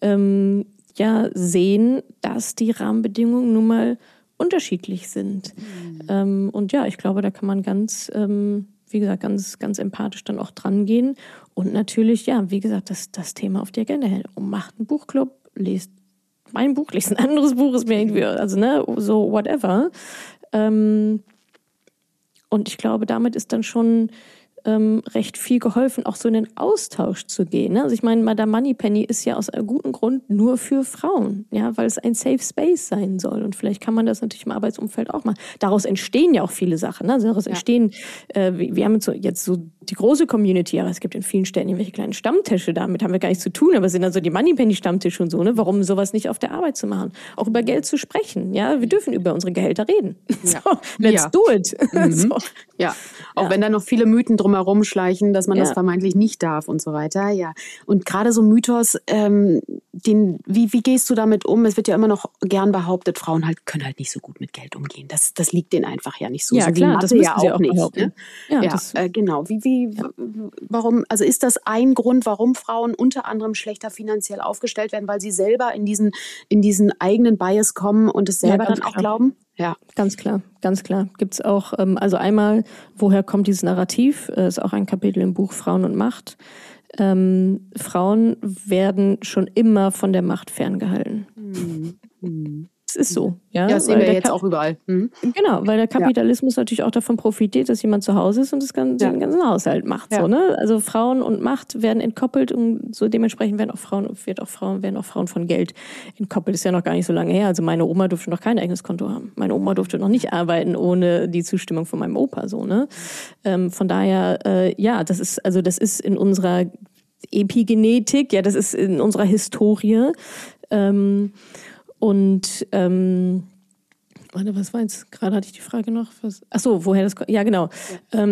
Speaker 1: sehen, dass die Rahmenbedingungen nun mal unterschiedlich sind. Und ja, ich glaube, da kann man ganz empathisch dann auch dran gehen und natürlich, ja, wie gesagt, das Thema auf die Agenda hält. Und macht einen Buchclub, lest mein Buch, lest ein anderes Buch, ist mir irgendwie, also ne, so whatever. Und ich glaube, damit ist dann schon recht viel geholfen, auch so in den Austausch zu gehen. Ne? Also ich meine, Madame Moneypenny ist ja aus einem guten Grund nur für Frauen, ja, weil es ein Safe Space sein soll. Und vielleicht kann man das natürlich im Arbeitsumfeld auch machen. Daraus entstehen ja auch viele Sachen. Ne? Also daraus entstehen, wir haben jetzt so die große Community, aber es gibt in vielen Städten irgendwelche kleinen Stammtische, damit haben wir gar nichts zu tun, aber es sind dann so die Moneypenny-Stammtische und so, ne? Warum sowas nicht auf der Arbeit zu machen? Auch über Geld zu sprechen, ja? Wir dürfen über unsere Gehälter reden. Ja. So, let's do it. So.
Speaker 2: Ja, auch wenn da noch viele Mythen drumherum schleichen, dass man das vermeintlich nicht darf und so weiter, ja. Und gerade so Mythos, wie gehst du damit um? Es wird ja immer noch gern behauptet, Frauen können halt nicht so gut mit Geld umgehen. Das liegt denen einfach ja nicht so.
Speaker 1: Ja,
Speaker 2: so
Speaker 1: klar, das müssen sie auch nicht.
Speaker 2: Ne? Genau. Warum, also ist das ein Grund, warum Frauen unter anderem schlechter finanziell aufgestellt werden, weil sie selber in diesen eigenen Bias kommen und es selber dann auch glauben?
Speaker 1: Ja, ganz klar. Gibt's auch, also einmal, woher kommt dieses Narrativ? Ist auch ein Kapitel im Buch Frauen und Macht. Frauen werden schon immer von der Macht ferngehalten. Es ist so. Ja,
Speaker 2: das sehen wir jetzt auch überall.
Speaker 1: Genau, weil der Kapitalismus natürlich auch davon profitiert, dass jemand zu Hause ist und den ganzen Haushalt macht. So, ne? Also Frauen und Macht werden entkoppelt und so dementsprechend werden auch Frauen von Geld entkoppelt. Das ist ja noch gar nicht so lange her. Also meine Oma durfte noch kein eigenes Konto haben. Meine Oma durfte noch nicht arbeiten ohne die Zustimmung von meinem Opa. So, ne? Von daher, das ist in unserer Epigenetik, das ist in unserer Historie. Warte, was war jetzt? Gerade hatte ich die Frage noch. Woher das kommt? Ja, genau. Ja.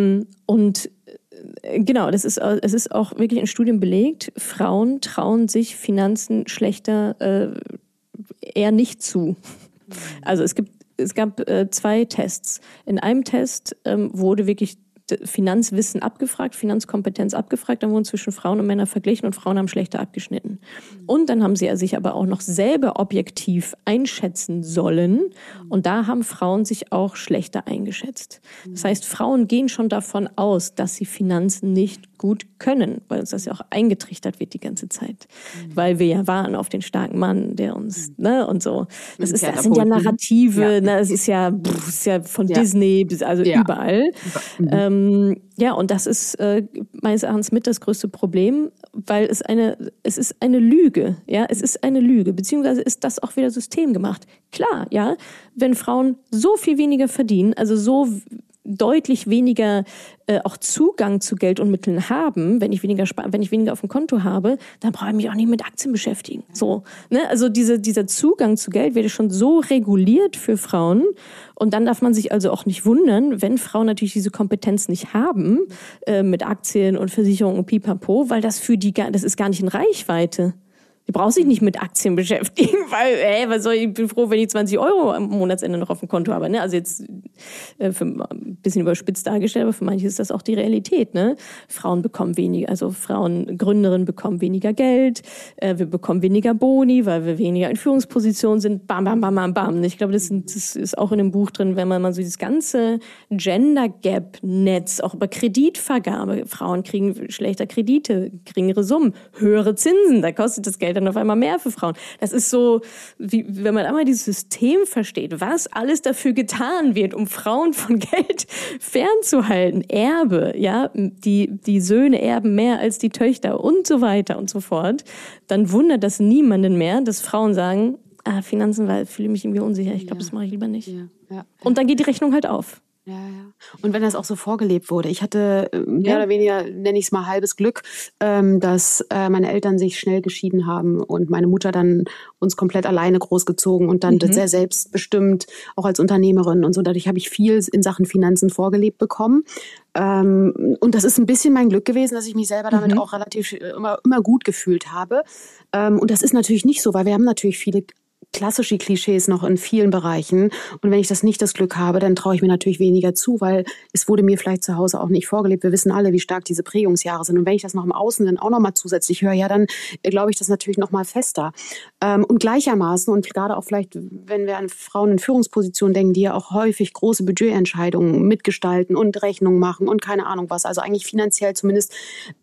Speaker 1: Genau, es ist auch wirklich in Studien belegt, Frauen trauen sich Finanzen schlechter eher nicht zu. Also es gab 2 Tests. In einem Test wurde wirklich Finanzwissen abgefragt, Finanzkompetenz abgefragt, dann wurden zwischen Frauen und Männern verglichen und Frauen haben schlechter abgeschnitten. Und dann haben sie sich aber auch noch selber objektiv einschätzen sollen und da haben Frauen sich auch schlechter eingeschätzt. Das heißt, Frauen gehen schon davon aus, dass sie Finanzen nicht gut können, weil uns das ja auch eingetrichtert wird die ganze Zeit. Weil wir ja warten auf den starken Mann, der uns, ne, und so. Das sind ja Narrative, ne, es ist ja von Disney, also überall. Und das ist meines Erachtens mit das größte Problem, weil es ist eine Lüge, es ist eine Lüge, beziehungsweise ist das auch wieder systemgemacht. Klar, wenn Frauen so viel weniger verdienen, also so deutlich weniger auch Zugang zu Geld und Mitteln haben, wenn ich weniger auf dem Konto habe, dann brauche ich mich auch nicht mit Aktien beschäftigen. So, ne? Also dieser Zugang zu Geld wird schon so reguliert für Frauen und dann darf man sich also auch nicht wundern, wenn Frauen natürlich diese Kompetenz nicht haben mit Aktien und Versicherungen und Pipapo, weil das ist gar nicht in Reichweite. Die braucht sich nicht mit Aktien beschäftigen, weil, ich bin froh, wenn ich 20 Euro am Monatsende noch auf dem Konto habe. Ne? Also jetzt für ein bisschen überspitzt dargestellt, aber für manche ist das auch die Realität. Ne? Frauen bekommen weniger, also Gründerinnen bekommen weniger Geld, wir bekommen weniger Boni, weil wir weniger in Führungspositionen sind. Bam, bam, bam, bam, bam. Ich glaube, das ist auch in dem Buch drin, wenn man mal so dieses ganze Gender Gap-Netz, auch über Kreditvergabe, Frauen kriegen schlechter Kredite, geringere Summen, höhere Zinsen, da kostet das Geld dann auf einmal mehr für Frauen. Das ist so, wie wenn man einmal dieses System versteht, was alles dafür getan wird, um Frauen von Geld fernzuhalten. Erbe, die Söhne erben mehr als die Töchter und so weiter und so fort. Dann wundert das niemanden mehr, dass Frauen sagen, Finanzen, weil ich fühle mich irgendwie unsicher. Ich glaube, das mache ich lieber nicht. Ja. Und dann geht die Rechnung halt auf.
Speaker 2: Ja. Und wenn das auch so vorgelebt wurde. Ich hatte mehr oder weniger, nenne ich es mal, halbes Glück, dass meine Eltern sich schnell geschieden haben und meine Mutter dann uns komplett alleine großgezogen und dann sehr selbstbestimmt, auch als Unternehmerin und so. Dadurch habe ich viel in Sachen Finanzen vorgelebt bekommen. Und das ist ein bisschen mein Glück gewesen, dass ich mich selber damit auch relativ immer gut gefühlt habe. Und das ist natürlich nicht so, weil wir haben natürlich viele klassische Klischees noch in vielen Bereichen. Und wenn ich das Glück habe, dann traue ich mir natürlich weniger zu, weil es wurde mir vielleicht zu Hause auch nicht vorgelebt. Wir wissen alle, wie stark diese Prägungsjahre sind. Und wenn ich das noch im Außen dann auch noch mal zusätzlich höre, dann glaube ich das natürlich noch mal fester. Und gleichermaßen, und gerade auch vielleicht, wenn wir an Frauen in Führungspositionen denken, die ja auch häufig große Budgetentscheidungen mitgestalten und Rechnungen machen und keine Ahnung was, also eigentlich finanziell zumindest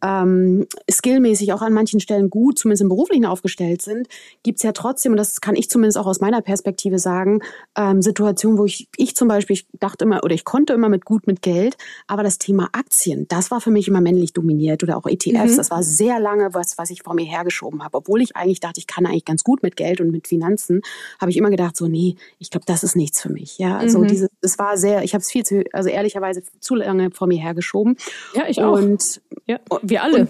Speaker 2: skillmäßig auch an manchen Stellen gut, zumindest im Beruflichen aufgestellt sind, gibt es ja trotzdem, und das kann ich zumindest auch aus meiner Perspektive sagen, Situationen, wo ich zum Beispiel, ich dachte immer, oder ich konnte immer mit Geld, aber das Thema Aktien, das war für mich immer männlich dominiert oder auch ETFs, das war sehr lange was ich vor mir hergeschoben habe. Obwohl ich eigentlich dachte, ich kann eigentlich ganz gut mit Geld und mit Finanzen, habe ich immer gedacht, so, nee, ich glaube, das ist nichts für mich. Ja, also das war sehr, ich habe es ehrlicherweise zu lange vor mir hergeschoben.
Speaker 1: Ja, ich auch.
Speaker 2: Und
Speaker 1: wir alle.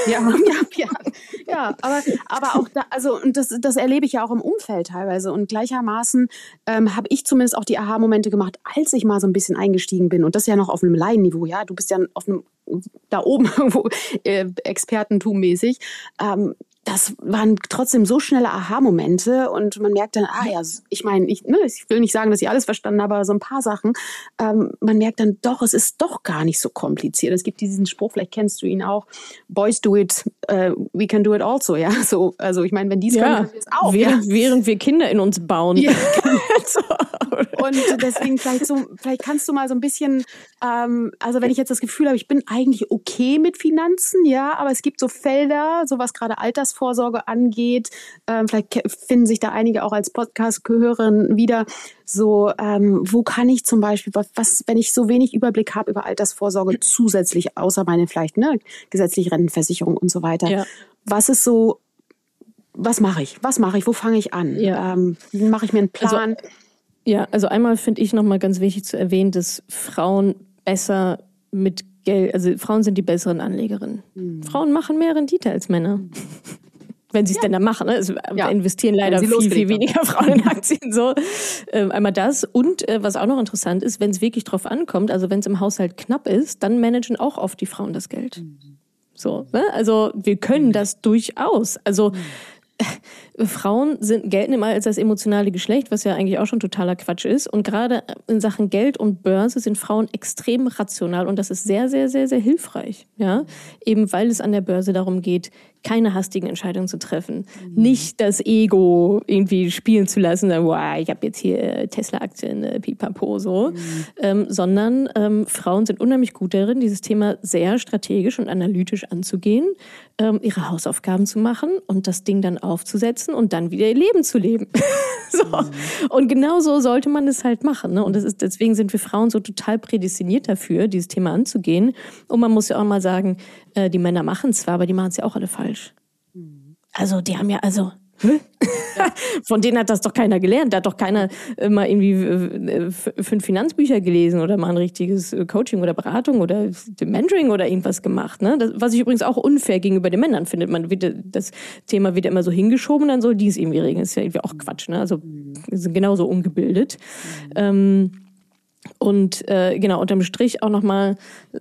Speaker 2: Aber auch da, also, und das erlebe ich ja auch im Umfeld teilweise. Und gleichermaßen habe ich zumindest auch die Aha-Momente gemacht, als ich mal so ein bisschen eingestiegen bin. Und das ja noch auf einem Laienniveau, ja. Du bist ja auf einem, da oben irgendwo Expertentum-mäßig. Das waren trotzdem so schnelle Aha-Momente und man merkt dann, ich meine, ich will nicht sagen, dass ich alles verstanden habe, aber so ein paar Sachen, man merkt dann doch, es ist doch gar nicht so kompliziert. Es gibt diesen Spruch, vielleicht kennst du ihn auch, Boys do it, we can do it also, ja, so, also ich meine, wenn die es können wir es auch.
Speaker 1: Während wir Kinder in uns bauen. Ja.
Speaker 2: Und deswegen vielleicht kannst du mal so ein bisschen, also wenn ich jetzt das Gefühl habe, ich bin eigentlich okay mit Finanzen, ja, aber es gibt so Felder, so was gerade Altersvorsorge angeht, vielleicht finden sich da einige auch als Podcast-Hörerin wieder, so, wo kann ich zum Beispiel, was, wenn ich so wenig Überblick habe über Altersvorsorge zusätzlich, außer meine vielleicht, ne, gesetzliche Rentenversicherung und so weiter. Ja. Was ist so, was mache ich? Wo fange ich an? Ja. Mache ich mir einen Plan?
Speaker 1: Also einmal finde ich nochmal ganz wichtig zu erwähnen, dass Frauen besser mit Geld, also Frauen sind die besseren Anlegerinnen. Frauen machen mehr Rendite als Männer. Wenn sie es denn dann machen. Ne? Also investieren leider viel weniger Frauen in Aktien. So. Einmal das. Und was auch noch interessant ist, wenn es wirklich drauf ankommt, also wenn es im Haushalt knapp ist, dann managen auch oft die Frauen das Geld. So, ne? Also wir können das durchaus. Also Frauen gelten immer als das emotionale Geschlecht, was ja eigentlich auch schon totaler Quatsch ist. Und gerade in Sachen Geld und Börse sind Frauen extrem rational und das ist sehr, sehr, sehr, sehr hilfreich. Ja? Eben weil es an der Börse darum geht, keine hastigen Entscheidungen zu treffen. Nicht das Ego irgendwie spielen zu lassen, wow, ich habe jetzt hier Tesla-Aktien, pipapo, so. Sondern Frauen sind unheimlich gut darin, dieses Thema sehr strategisch und analytisch anzugehen, ihre Hausaufgaben zu machen und das Ding dann aufzusetzen und dann wieder ihr Leben zu leben. So. Und genau so sollte man es halt machen. Ne? Und deswegen sind wir Frauen so total prädestiniert dafür, dieses Thema anzugehen. Und man muss ja auch mal sagen, die Männer machen es zwar, aber die machen es ja auch alle falsch. Also die haben von denen hat das doch keiner gelernt. Da hat doch keiner mal irgendwie 5 Finanzbücher gelesen oder mal ein richtiges Coaching oder Beratung oder Mentoring oder irgendwas gemacht. Ne? Was ich übrigens auch unfair gegenüber den Männern finde. Das Thema wird immer so hingeschoben, dann soll die es irgendwie regeln. Das ist ja irgendwie auch Quatsch. Ne? Also wir sind genauso ungebildet. Unterm Strich auch nochmal,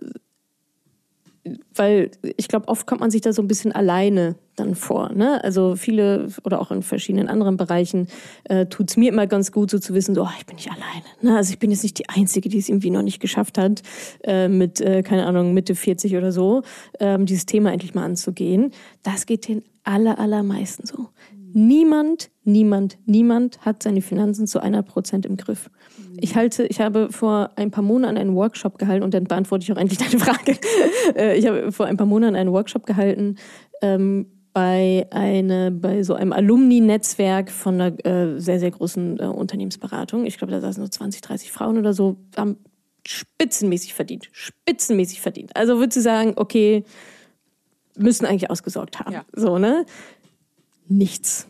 Speaker 1: weil ich glaube, oft kommt man sich da so ein bisschen alleine dann vor. Ne? Also viele oder auch in verschiedenen anderen Bereichen tut es mir immer ganz gut, so zu wissen, so, ich bin nicht alleine. Ne? Also ich bin jetzt nicht die Einzige, die es irgendwie noch nicht geschafft hat, mit, keine Ahnung, Mitte 40 oder so, dieses Thema endlich mal anzugehen. Das geht den allermeisten so. Niemand hat seine Finanzen zu 100% im Griff. Ich habe vor ein paar Monaten einen Workshop gehalten und dann beantworte ich auch endlich deine Frage. Ich habe vor ein paar Monaten einen Workshop gehalten bei so einem Alumni-Netzwerk von einer sehr, sehr großen Unternehmensberatung. Ich glaube, da saßen so 20, 30 Frauen oder so, haben spitzenmäßig verdient. Also würdest du sagen, okay, müssen eigentlich ausgesorgt haben. Ja. So, ne? Nichts.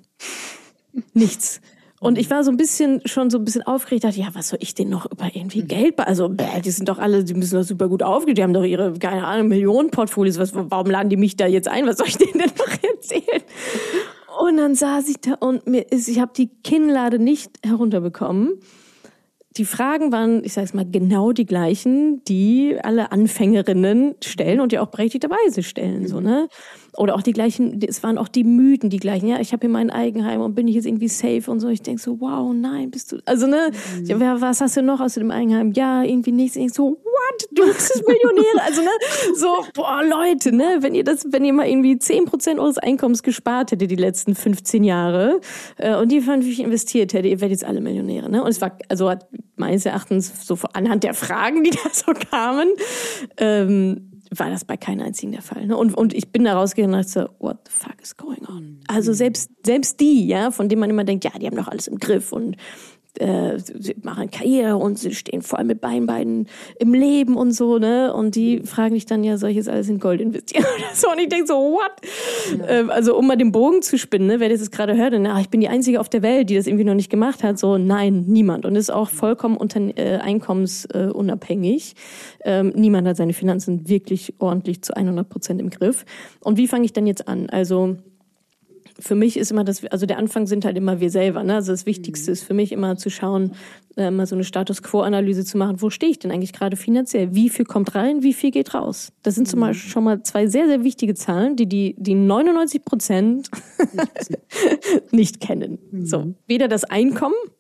Speaker 1: Und ich war schon so ein bisschen aufgeregt, dachte, ja, was soll ich denn noch über irgendwie Geld? Also, die sind doch alle, die müssen doch super gut aufgestellt, die haben doch ihre, keine Ahnung, Millionen-Portfolios, warum laden die mich da jetzt ein? Was soll ich denen denn noch erzählen? Und dann saß ich da und ich habe die Kinnlade nicht herunterbekommen. Die Fragen waren, ich sage es mal, genau die gleichen, die alle Anfängerinnen stellen und ja auch berechtigterweise stellen, so, ne? Oder auch die gleichen, es waren auch die Mythen, die gleichen, ja, ich habe hier mein Eigenheim und bin ich jetzt irgendwie safe und so. Ich denke so, wow, nein, bist du, also, ne, was hast du noch aus dem Eigenheim? Ja, irgendwie nichts. Ich so, what? Du bist Millionäre, also, ne, so, boah, Leute, ne, wenn ihr mal irgendwie 10% eures Einkommens gespart hättet die letzten 15 Jahre und die vernünftig investiert hättet, ihr werdet jetzt alle Millionäre, ne? Und es war, also, meines Erachtens, so anhand der Fragen, die da so kamen, war das bei keinem einzigen der Fall. Ne? Und ich bin da rausgegangen und dachte, what the fuck is going on? Also selbst die, ja, von denen man immer denkt, ja, die haben doch alles im Griff und sie machen Karriere und sie stehen vor allem mit beiden im Leben und so, ne? Und die fragen dich dann, ja, soll ich jetzt alles in Gold investieren oder so? Und ich denke so, what? Ja. Also um mal den Bogen zu spinnen, ne? Wer das jetzt gerade hört, dann, ich bin die Einzige auf der Welt, die das irgendwie noch nicht gemacht hat. So, nein, niemand. Und ist auch vollkommen einkommensunabhängig. Niemand hat seine Finanzen wirklich ordentlich zu 100% im Griff. Und wie fange ich dann jetzt an? Also für mich ist immer also der Anfang sind halt immer wir selber, ne? Also das Wichtigste ist für mich immer zu schauen, mal so eine Status-Quo-Analyse zu machen. Wo stehe ich denn eigentlich gerade finanziell? Wie viel kommt rein? Wie viel geht raus? Das sind zum Beispiel schon mal 2 sehr, sehr wichtige Zahlen, die 99% nicht kennen. So. Weder das Einkommen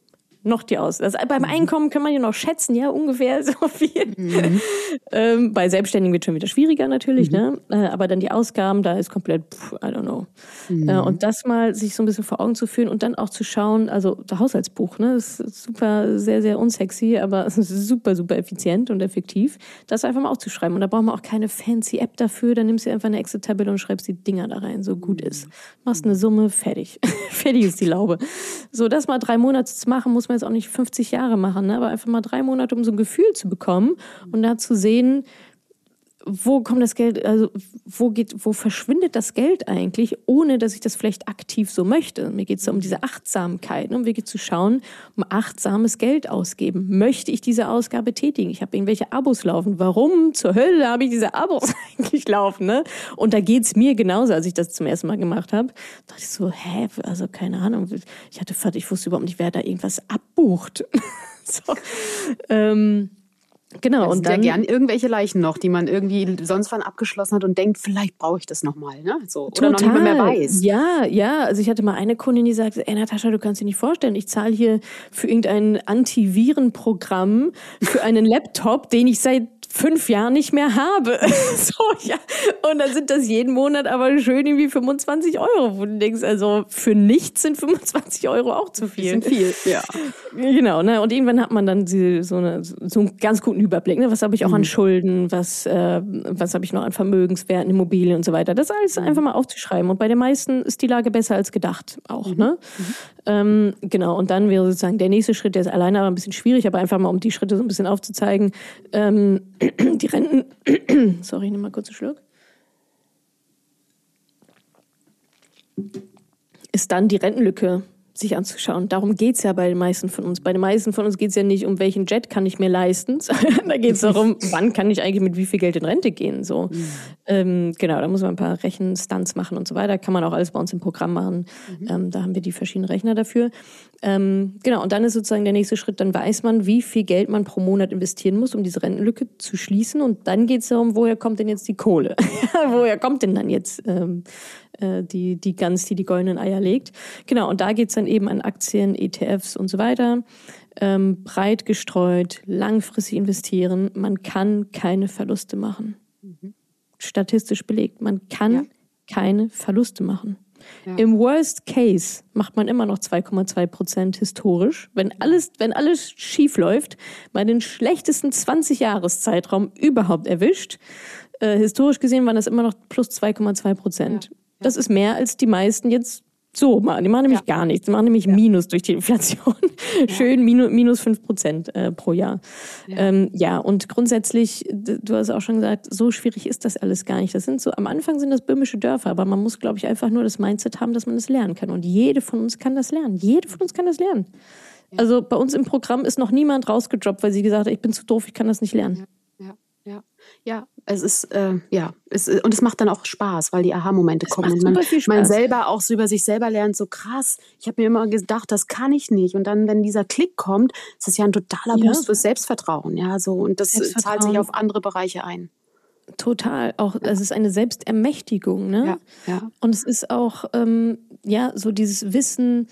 Speaker 1: noch die Ausgaben. Also beim Einkommen kann man ja noch schätzen, ja, ungefähr so viel. Bei Selbstständigen wird schon wieder schwieriger natürlich, ne? Aber dann die Ausgaben, da ist komplett, I don't know. Und das mal sich so ein bisschen vor Augen zu führen und dann auch zu schauen, also das Haushaltsbuch, ne, das ist super, sehr, sehr unsexy, aber es ist super, super effizient und effektiv, das einfach mal aufzuschreiben. Und da braucht man auch keine fancy App dafür, dann nimmst du einfach eine Excel-Tabelle und schreibst die Dinger da rein, so gut ist. Machst eine Summe, fertig. Fertig ist die Laube. So, das mal 3 Monate zu machen, muss man jetzt auch nicht 50 Jahre machen, ne? Aber einfach mal 3 Monate, um so ein Gefühl zu bekommen und da zu sehen, wo kommt das Geld, also wo verschwindet das Geld eigentlich, ohne dass ich das vielleicht aktiv so möchte. Mir geht es um diese Achtsamkeit, ne? Um wirklich zu schauen, um achtsames Geld ausgeben. Möchte ich diese Ausgabe tätigen? Ich habe irgendwelche Abos laufen. Warum zur Hölle habe ich diese Abos eigentlich laufen? Ne? Und da geht's mir genauso, als ich das zum ersten Mal gemacht habe. Da dachte ich so, also keine Ahnung. Ich wusste überhaupt nicht, wer da irgendwas abbucht. So, genau,
Speaker 2: und dann ja gern irgendwelche Leichen noch, die man irgendwie sonst wann abgeschlossen hat und denkt, vielleicht brauche ich das nochmal, ne? So, oder noch nicht mehr weiß.
Speaker 1: Ja, also ich hatte mal eine Kundin, die sagte, Natascha, du kannst dir nicht vorstellen, ich zahle hier für irgendein Antivirenprogramm für einen Laptop, den ich seit 5 Jahren nicht mehr habe. So, ja. Und dann sind das jeden Monat aber schön irgendwie 25 €, wo du denkst, also für nichts sind 25 € auch zu viel.
Speaker 2: Das sind viel, ja.
Speaker 1: Genau, ne? Und irgendwann hat man dann so einen ganz guten Überblick, ne? Was habe ich auch an Schulden, was habe ich noch an Vermögenswerten, Immobilien und so weiter. Das alles einfach mal aufzuschreiben. Und bei den meisten ist die Lage besser als gedacht auch, ne? Genau, und dann wäre sozusagen der nächste Schritt, der ist alleine aber ein bisschen schwierig, aber einfach mal, um die Schritte so ein bisschen aufzuzeigen, die Renten, sorry, ich nehme mal kurz einen Schluck, ist dann die Rentenlücke sich anzuschauen. Darum geht's ja bei den meisten von uns. Bei den meisten von uns geht's ja nicht um, welchen Jet kann ich mir leisten. Da geht's darum, wann kann ich eigentlich mit wie viel Geld in Rente gehen. So, genau, da muss man ein paar Rechenstunts machen und so weiter. Kann man auch alles bei uns im Programm machen. Da haben wir die verschiedenen Rechner dafür. Genau, und dann ist sozusagen der nächste Schritt, dann weiß man, wie viel Geld man pro Monat investieren muss, um diese Rentenlücke zu schließen. Und dann geht's darum, woher kommt denn jetzt die Kohle? Woher kommt denn dann jetzt die Gans, die goldenen Eier legt. Genau, und da geht's dann eben an Aktien, ETFs und so weiter. Breit gestreut, langfristig investieren. Man kann keine Verluste machen. Statistisch belegt. Man kann keine Verluste machen. Ja. Im Worst Case macht man immer noch 2,2% historisch. Wenn alles schief läuft, bei den schlechtesten 20-Jahres-Zeitraum überhaupt erwischt, historisch gesehen waren das immer noch plus 2,2%. Ja. Das ist mehr als die meisten jetzt so machen. Die machen nämlich gar nichts. Die machen nämlich Minus durch die Inflation. Schön minus 5% pro Jahr. Und grundsätzlich, du hast auch schon gesagt, so schwierig ist das alles gar nicht. Am Anfang sind das böhmische Dörfer, aber man muss, glaube ich, einfach nur das Mindset haben, dass man das lernen kann. Und jede von uns kann das lernen. Also bei uns im Programm ist noch niemand rausgedroppt, weil sie gesagt hat, ich bin zu doof, ich kann das nicht lernen.
Speaker 2: Ja, es ist, und es macht dann auch Spaß, weil die Aha-Momente kommen. Und man selber auch so über sich selber lernt, so krass, ich habe mir immer gedacht, das kann ich nicht. Und dann, wenn dieser Klick kommt, ist das ja ein totaler Boost fürs Selbstvertrauen. Ja, so, und das zahlt sich auf andere Bereiche ein.
Speaker 1: Total, auch, es ist eine Selbstermächtigung, ne? Ja. Und es ist auch, so dieses Wissen,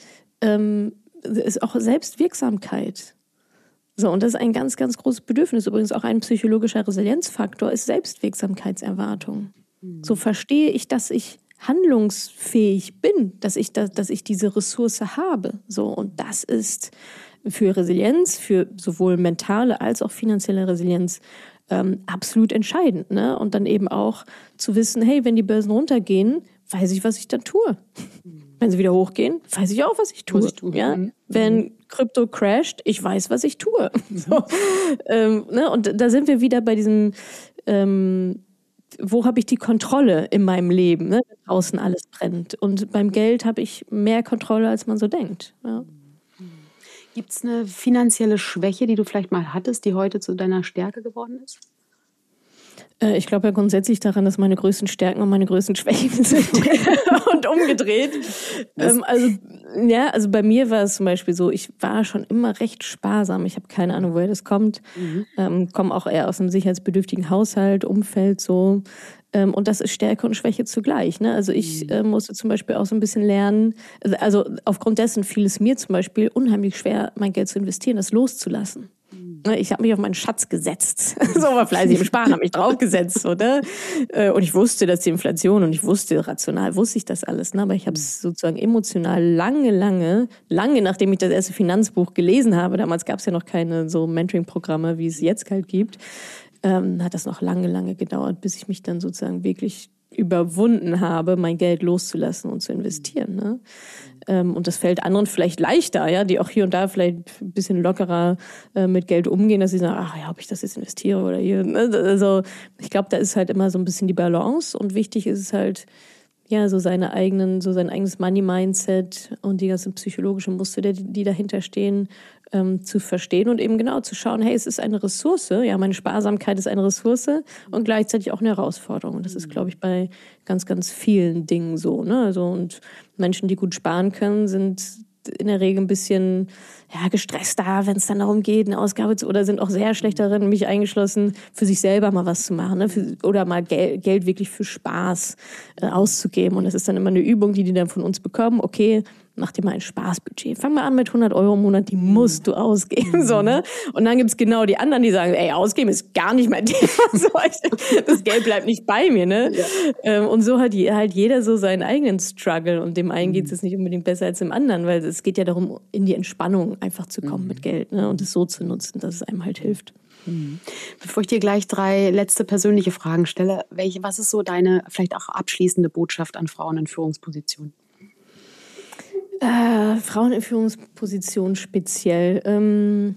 Speaker 1: ist auch Selbstwirksamkeit. So, und das ist ein ganz, ganz großes Bedürfnis. Übrigens auch ein psychologischer Resilienzfaktor ist Selbstwirksamkeitserwartung. So verstehe ich, dass ich handlungsfähig bin, dass ich diese Ressource habe. So, und das ist für Resilienz, für sowohl mentale als auch finanzielle Resilienz absolut entscheidend, ne? Und dann eben auch zu wissen, hey, wenn die Börsen runtergehen, weiß ich, was ich dann tue. Wenn sie wieder hochgehen, weiß ich auch, was ich tue. Ja? Wenn Krypto crasht, ich weiß, was ich tue. So, ne? Und da sind wir wieder bei diesem, wo habe ich die Kontrolle in meinem Leben, ne? Wenn draußen alles brennt. Und beim Geld habe ich mehr Kontrolle, als man so denkt. Ja.
Speaker 2: Gibt es eine finanzielle Schwäche, die du vielleicht mal hattest, die heute zu deiner Stärke geworden ist?
Speaker 1: Ich glaube ja grundsätzlich daran, dass meine größten Stärken und meine größten Schwächen sind und umgedreht. Also bei mir war es zum Beispiel so, ich war schon immer recht sparsam. Ich habe keine Ahnung, woher das kommt. Komme auch eher aus einem sicherheitsbedürftigen Haushalt, Umfeld so. Und das ist Stärke und Schwäche zugleich. Ne? Also ich musste zum Beispiel auch so ein bisschen lernen, also aufgrund dessen fiel es mir zum Beispiel unheimlich schwer, mein Geld zu investieren, das loszulassen. Ich habe mich auf meinen Schatz gesetzt. So war fleißig im Sparen, habe mich draufgesetzt, oder? Und ich wusste, dass die Inflation und ich wusste, rational wusste ich das alles. Ne? Aber ich habe es sozusagen emotional lange, nachdem ich das erste Finanzbuch gelesen habe, damals gab es ja noch keine so Mentoring-Programme, wie es jetzt halt gibt, hat das noch lange gedauert, bis ich mich dann sozusagen wirklich überwunden habe, mein Geld loszulassen und zu investieren. Ne? Und das fällt anderen vielleicht leichter, ja, die auch hier und da vielleicht ein bisschen lockerer mit Geld umgehen, dass sie sagen, ach ja, ob ich das jetzt investiere oder hier. Also ich glaube, da ist halt immer so ein bisschen die Balance und wichtig ist es halt, ja, so sein eigenes Money-Mindset und die ganzen psychologischen Muster, die dahinter stehen, zu verstehen und eben genau zu schauen, hey, es ist eine Ressource, ja, meine Sparsamkeit ist eine Ressource und gleichzeitig auch eine Herausforderung. Und das ist, glaube ich, bei ganz vielen Dingen so, ne? Also, und Menschen, die gut sparen können, sind in der Regel ein bisschen gestresster, wenn es dann darum geht, eine Ausgabe zu, oder sind auch sehr schlecht darin, mich eingeschlossen, für sich selber mal was zu machen, ne? Oder mal Geld wirklich für Spaß auszugeben. Und das ist dann immer eine Übung, die dann von uns bekommen. Okay, mach dir mal ein Spaßbudget. Fang mal an mit 100 € im Monat, die musst du ausgeben, so, ne? Und dann gibt's genau die anderen, die sagen, ey, ausgeben ist gar nicht mein Thema, so, das Geld bleibt nicht bei mir, ne? Ja. Und so hat halt jeder so seinen eigenen Struggle und dem einen geht's jetzt nicht unbedingt besser als dem anderen, weil es geht ja darum, in die Entspannung einfach zu kommen mit Geld, ne? Und es so zu nutzen, dass es einem halt hilft.
Speaker 2: Bevor ich dir gleich 3 letzte persönliche Fragen stelle, was ist so deine vielleicht auch abschließende Botschaft an Frauen in Führungspositionen?
Speaker 1: Frauen in Führungspositionen speziell.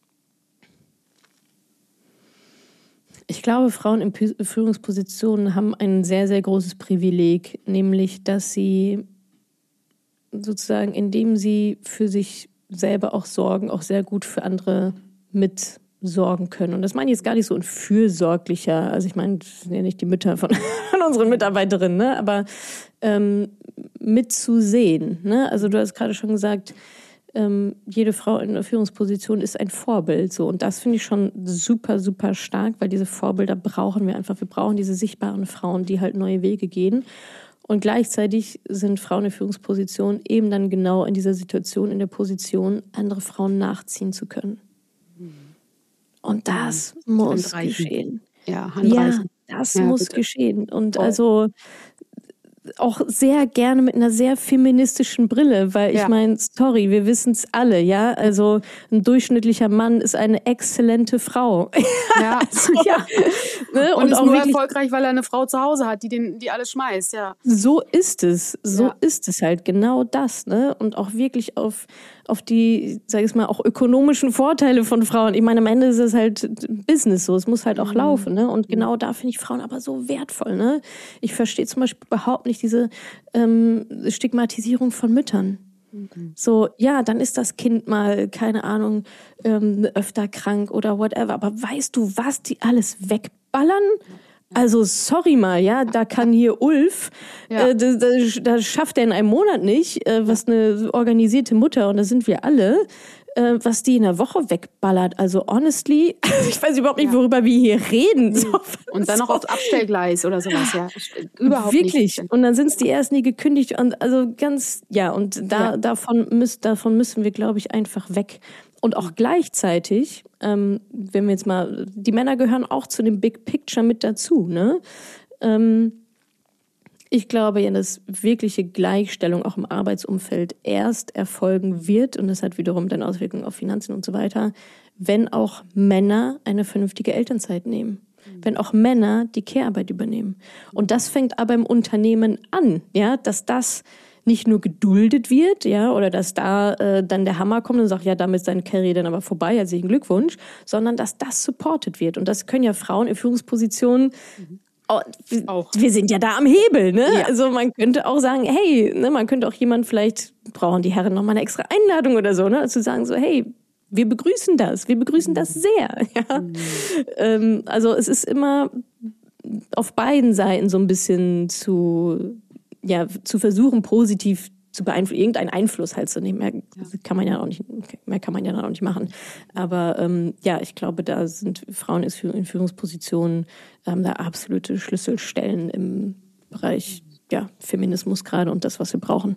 Speaker 1: Ich glaube, Frauen in Führungspositionen haben ein sehr, sehr großes Privileg, nämlich, dass sie sozusagen, indem sie für sich selber auch sorgen, auch sehr gut für andere mitsorgen können. Und das meine ich jetzt gar nicht so ein fürsorglicher, also ich meine, das sind ja nicht die Mütter von unseren Mitarbeiterinnen, ne? Aber mitzusehen. Ne? Also du hast gerade schon gesagt, jede Frau in einer Führungsposition ist ein Vorbild. So. Und das finde ich schon super, super stark, weil diese Vorbilder brauchen wir einfach. Wir brauchen diese sichtbaren Frauen, die halt neue Wege gehen. Und gleichzeitig sind Frauen in Führungspositionen eben dann genau in dieser Situation, in der Position, andere Frauen nachziehen zu können. Und das muss geschehen.
Speaker 2: Ja, handreichen.
Speaker 1: Ja, das muss geschehen. Und also auch sehr gerne mit einer sehr feministischen Brille, weil ich meine, sorry, wir wissen es alle, ja, also ein durchschnittlicher Mann ist eine exzellente Frau.
Speaker 2: Ja,
Speaker 1: also, ja. Ne?
Speaker 2: Und ist auch nur erfolgreich, weil er eine Frau zu Hause hat, die alles schmeißt, ja.
Speaker 1: So ist es, ist es halt, genau das, ne? Und auch wirklich auf die, sag ich mal, auch ökonomischen Vorteile von Frauen. Ich meine, am Ende ist es halt Business so, es muss halt auch laufen, ne? Und genau da finde ich Frauen aber so wertvoll, ne? Ich verstehe zum Beispiel überhaupt nicht diese Stigmatisierung von Müttern. So, ja, dann ist das Kind mal, keine Ahnung, öfter krank oder whatever. Aber weißt du, was die alles wegballern? Also sorry mal, ja, da kann hier Ulf, da schafft er in einem Monat nicht, was eine organisierte Mutter, und das sind wir alle, was die in der Woche wegballert. Also honestly, ich weiß überhaupt nicht, worüber wir hier reden. So,
Speaker 2: und dann noch aufs Abstellgleis oder sowas, ja. Überhaupt
Speaker 1: wirklich.
Speaker 2: Nicht.
Speaker 1: Und dann sind es die Ersten, die gekündigt, und also ganz, davon müssen wir, glaube ich, einfach weg. Und auch gleichzeitig, wenn wir jetzt mal, die Männer gehören auch zu dem Big Picture mit dazu, ne? Ich glaube ja, dass wirkliche Gleichstellung auch im Arbeitsumfeld erst erfolgen wird, und das hat wiederum dann Auswirkungen auf Finanzen und so weiter, wenn auch Männer eine vernünftige Elternzeit nehmen. Wenn auch Männer die Care-Arbeit übernehmen. Und das fängt aber im Unternehmen an, ja, dass das nicht nur geduldet wird, ja, oder dass da dann der Hammer kommt und sagt, ja, damit ist deine Karriere dann aber vorbei, herzlichen Glückwunsch, sondern dass das supported wird. Und das können ja Frauen in Führungspositionen auch. Wir sind ja da am Hebel, ne? Ja. Also man könnte auch sagen, hey, ne, man könnte auch jemand, vielleicht brauchen die Herren noch mal eine extra Einladung oder so, ne? Zu sagen so, hey, wir begrüßen das sehr, ja. Also es ist immer auf beiden Seiten so ein bisschen zu versuchen, positiv zu beeinflussen, irgendeinen Einfluss halt zu nehmen. Mehr kann man ja auch nicht machen. Aber ich glaube, da sind Frauen in Führungspositionen da absolute Schlüsselstellen im Bereich Feminismus gerade und das, was wir brauchen.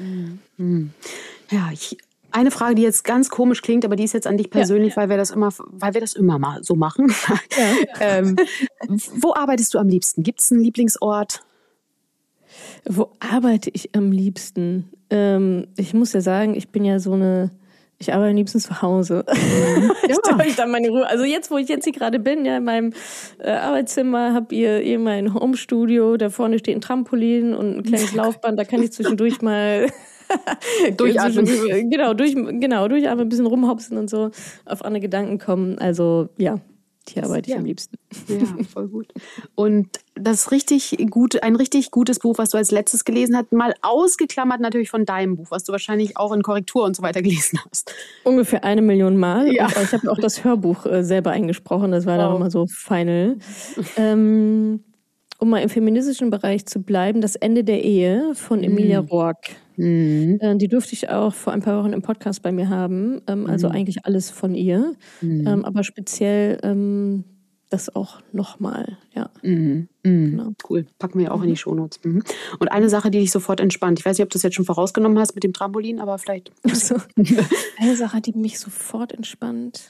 Speaker 2: Ja, eine Frage, die jetzt ganz komisch klingt, aber die ist jetzt an dich persönlich, weil wir das immer mal so machen. Ja. Wo arbeitest du am liebsten? Gibt es einen Lieblingsort?
Speaker 1: Wo arbeite ich am liebsten? Ich muss ja sagen, ich arbeite am liebsten zu Hause. Ich dann meine Ruhe. Also jetzt, wo ich jetzt hier gerade bin, in meinem Arbeitszimmer, habt ihr mein Homestudio. Da vorne steht ein Trampolin und ein kleines Laufband. Da kann ich zwischendurch mal durchatmen. Durchatmen, ein bisschen rumhopsen und so auf andere Gedanken kommen. Also ja. Hier arbeite ich am liebsten.
Speaker 2: Ja, voll gut. Und ein richtig gutes Buch, was du als letztes gelesen hast, mal ausgeklammert natürlich von deinem Buch, was du wahrscheinlich auch in Korrektur und so weiter gelesen hast.
Speaker 1: Ungefähr 1 Million Mal. Ja. Und ich habe auch das Hörbuch selber eingesprochen, das war dann immer so final. Um mal im feministischen Bereich zu bleiben, Das Ende der Ehe von Emilia Roark. Die durfte ich auch vor ein paar Wochen im Podcast bei mir haben. Also eigentlich alles von ihr. Aber speziell das auch nochmal. Ja.
Speaker 2: Genau. Cool. Packen wir auch in die Shownotes. Und eine Sache, die dich sofort entspannt. Ich weiß nicht, ob du das jetzt schon vorausgenommen hast mit dem Trampolin, aber vielleicht.
Speaker 1: Also, eine Sache, die mich sofort entspannt.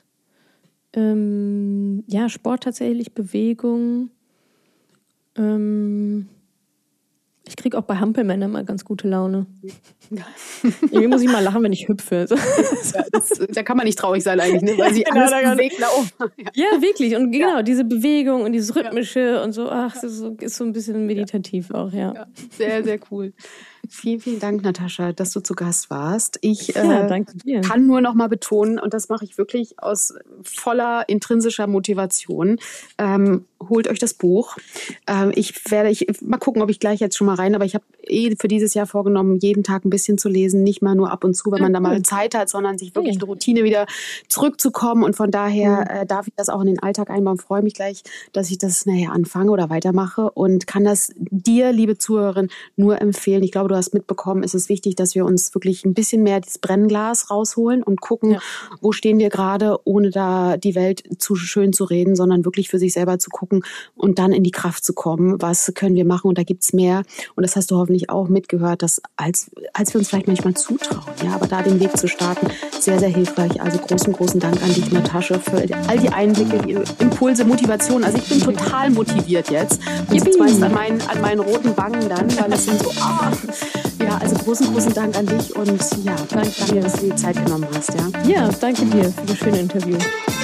Speaker 1: Sport tatsächlich, Bewegung. Ich kriege auch bei Hampelmännern mal ganz gute Laune. Irgendwie muss ich mal lachen, wenn ich hüpfe.
Speaker 2: Da kann man nicht traurig sein eigentlich, ne? Weil sie alles bewegt nach oben.
Speaker 1: Ja, wirklich. Und genau, diese Bewegung und dieses Rhythmische und so, das ist so ein bisschen meditativ auch, ja.
Speaker 2: Sehr, sehr cool. Vielen, vielen Dank, Natascha, dass du zu Gast warst. Ich
Speaker 1: danke dir.
Speaker 2: Kann nur noch mal betonen, und das mache ich wirklich aus voller intrinsischer Motivation, holt euch das Buch. Ich mal gucken, ob ich gleich jetzt schon mal rein, aber ich habe für dieses Jahr vorgenommen, jeden Tag ein bisschen zu lesen, nicht mal nur ab und zu, wenn man da mal Zeit hat, sondern sich wirklich eine Routine wieder zurückzukommen. Und von daher darf ich das auch in den Alltag einbauen. Freue mich gleich, dass ich das nachher anfange oder weitermache und kann das dir, liebe Zuhörerin, nur empfehlen. Ich glaube, du hast mitbekommen, es ist wichtig, dass wir uns wirklich ein bisschen mehr das Brennglas rausholen und gucken, wo stehen wir gerade, ohne da die Welt zu schön zu reden, sondern wirklich für sich selber zu gucken und dann in die Kraft zu kommen. Was können wir machen? Und da gibt's mehr. Und das hast du hoffentlich auch mitgehört, dass als wir uns vielleicht manchmal zutrauen, aber da den Weg zu starten, sehr, sehr hilfreich. Also großen Dank an dich, Natascha, für all die Einblicke, die Impulse, Motivation. Also ich bin total motiviert jetzt. Und du weißt an meinen roten Wangen dann, weil es sind so, also großen Dank an dich und danke, dass du dir die Zeit genommen hast.
Speaker 1: Ja, danke dir für das schöne Interview.